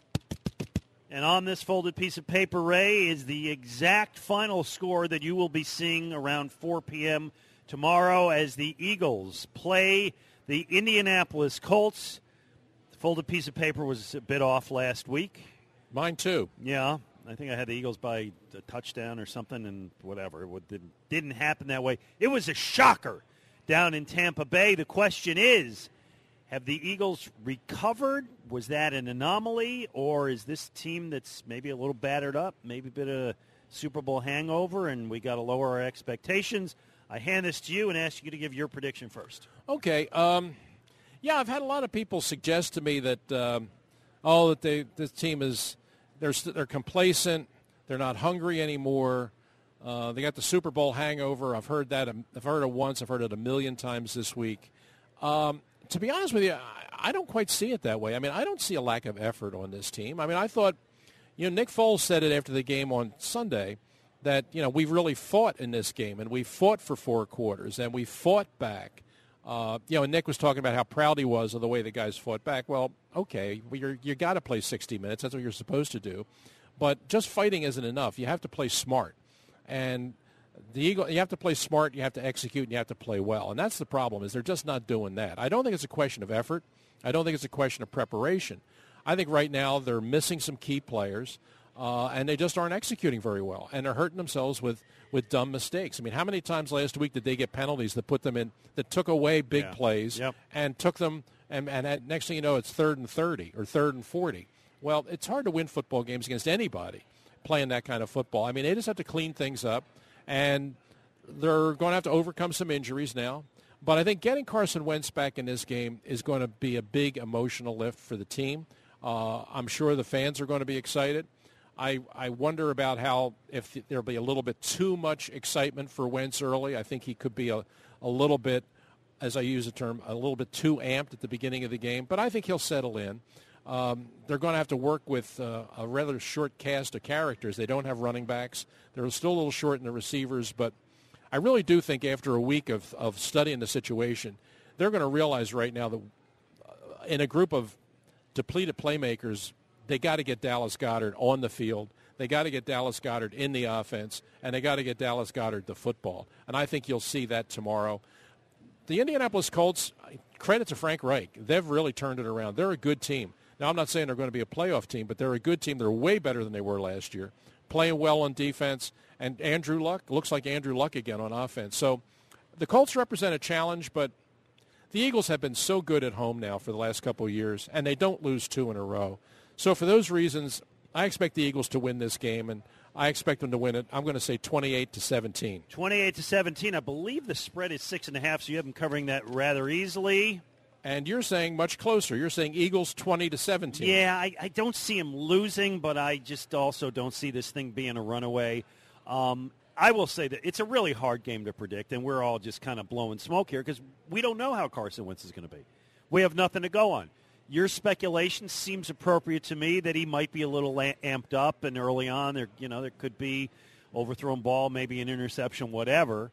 Speaker 2: And on this folded piece of paper, Ray, is the exact final score that you will be seeing around 4 p.m. tomorrow as the Eagles play the Indianapolis Colts. The folded piece of paper was a bit off last week.
Speaker 3: Mine too.
Speaker 2: Yeah. I think I had the Eagles by a touchdown or something, and whatever. It didn't happen that way. It was a shocker down in Tampa Bay. The question is, have the Eagles recovered? Was that an anomaly, or is this team that's maybe a little battered up, maybe a bit of a Super Bowl hangover, and we got to lower our expectations? I hand this to you and ask you to give your prediction first.
Speaker 3: Okay. Yeah, I've had a lot of people suggest to me that, this team is – they're complacent. They're not hungry anymore. They got the Super Bowl hangover. I've heard that. I've heard it once. I've heard it a million times this week. To be honest with you, I don't quite see it that way. I mean, I don't see a lack of effort on this team. I mean, I thought, Nick Foles said it after the game on Sunday that, we've really fought in this game, and we fought for 4 quarters, and we fought back. And Nick was talking about how proud he was of the way the guys fought back. Well, okay, you got to play 60 minutes. That's what you're supposed to do. But just fighting isn't enough. You have to play smart. And you have to play smart, you have to execute, and you have to play well. And that's the problem, is they're just not doing that. I don't think it's a question of effort. I don't think it's a question of preparation. I think right now they're missing some key players, and they just aren't executing very well. And they're hurting themselves with dumb mistakes. I mean, how many times last week did they get penalties that put them in, that took away big plays and took them, and next thing you know, it's 3rd and 30 or 3rd and 40. Well, it's hard to win football games against anybody playing that kind of football. I mean, they just have to clean things up, and they're going to have to overcome some injuries now. But I think getting Carson Wentz back in this game is going to be a big emotional lift for the team. I'm sure the fans are going to be excited. I wonder about if there'll be a little bit too much excitement for Wentz early. I think he could be a little bit, as I use the term, a little bit too amped at the beginning of the game. But I think he'll settle in. They're going to have to work with a rather short cast of characters. They don't have running backs. They're still a little short in the receivers, but I really do think after a week of studying the situation, they're going to realize right now that in a group of depleted playmakers, they got to get Dallas Goedert on the field. They got to get Dallas Goedert in the offense, and they got to get Dallas Goedert the football. And I think you'll see that tomorrow. The Indianapolis Colts, credit to Frank Reich. They've really turned it around. They're a good team. Now, I'm not saying they're going to be a playoff team, but they're a good team. They're way better than they were last year, playing well on defense. And Andrew Luck looks like Andrew Luck again on offense. So the Colts represent a challenge, but the Eagles have been so good at home now for the last couple of years, and they don't lose 2 in a row. So for those reasons, I expect the Eagles to win this game, and I expect them to win it. I'm going to say 28-17.
Speaker 2: 28-17. I believe the spread is 6.5, so you have them covering that rather easily.
Speaker 3: And you're saying much closer. You're saying Eagles 20-17.
Speaker 2: Yeah, I don't see them losing, but I just also don't see this thing being a runaway. I will say that it's a really hard game to predict, and we're all just kind of blowing smoke here because we don't know how Carson Wentz is going to be. We have nothing to go on. Your speculation seems appropriate to me that he might be a little amped up, and early on there could be overthrown ball, maybe an interception, whatever.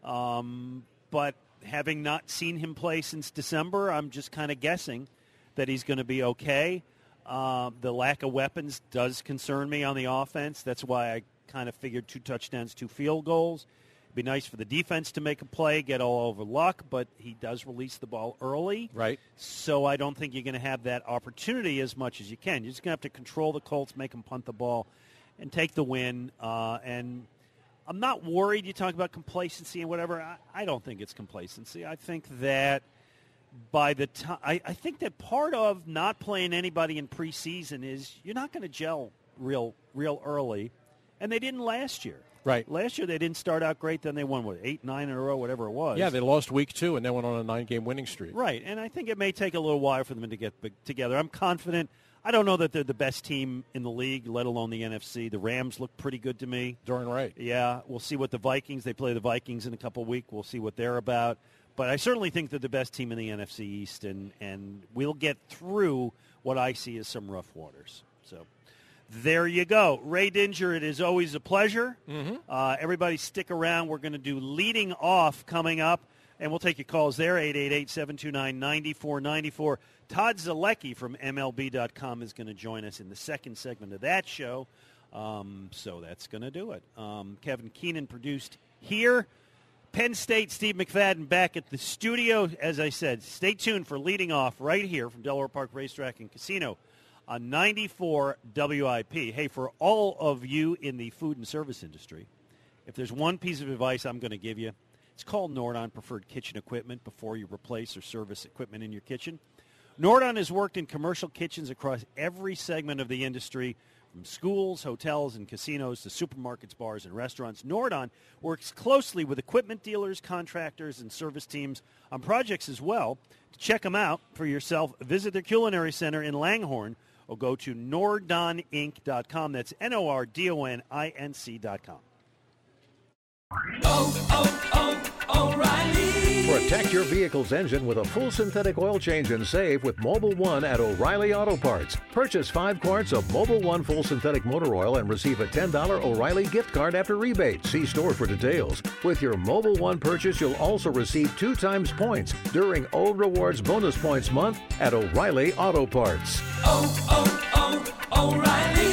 Speaker 2: But having not seen him play since December, I'm just kind of guessing that he's going to be okay. The lack of weapons does concern me on the offense. That's why I kind of figured 2 touchdowns, 2 field goals. It'd be nice for the defense to make a play, get all over Luck, but he does release the ball early.
Speaker 3: Right.
Speaker 2: So I don't think you're going to have that opportunity as much as you can. You're just going to have to control the Colts, make them punt the ball, and take the win. And I'm not worried. You talk about complacency and whatever. I don't think it's complacency. I think that by the time I think that part of not playing anybody in preseason is you're not going to gel real early, and they didn't last year.
Speaker 3: Right.
Speaker 2: Last year they didn't start out great. Then they won 8, 9 in a row, whatever it was.
Speaker 3: Yeah, they lost week 2 and then went on a 9-game winning streak.
Speaker 2: Right, and I think it may take a little while for them to get together. I'm confident. I don't know that they're the best team in the league, let alone the NFC. The Rams look pretty good to me.
Speaker 3: Darn right.
Speaker 2: Yeah, we'll see what the Vikings. They play the Vikings in a couple of weeks. We'll see what they're about. But I certainly think they're the best team in the NFC East, and we'll get through what I see as some rough waters. So there you go. Ray Didinger, it is always a pleasure.
Speaker 3: Mm-hmm.
Speaker 2: Everybody stick around. We're going to do leading off coming up, and we'll take your calls there, 888-729-9494. Todd Zalecki from MLB.com is going to join us in the second segment of that show. So that's going to do it. Kevin Keenan produced here. Penn State, Steve McFadden back at the studio. As I said, stay tuned for leading off right here from Delaware Park Racetrack and Casino on 94 WIP. Hey, for all of you in the food and service industry, if there's one piece of advice I'm going to give you, it's called Nordon Preferred Kitchen Equipment before you replace or service equipment in your kitchen. Nordon has worked in commercial kitchens across every segment of the industry, from schools, hotels, and casinos to supermarkets, bars, and restaurants. Nordon works closely with equipment dealers, contractors, and service teams on projects as well. To check them out for yourself, visit their culinary center in Langhorne or go to nordoninc.com. That's NORDONINC.com.
Speaker 6: O'Reilly. Protect your vehicle's engine with a full synthetic oil change and save with Mobil 1 at O'Reilly Auto Parts. Purchase 5 quarts of Mobil 1 full synthetic motor oil and receive a $10 O'Reilly gift card after rebate. See store for details. With your Mobil 1 purchase, you'll also receive 2 times points during Old Rewards Bonus Points Month at O'Reilly Auto Parts.
Speaker 7: O'Reilly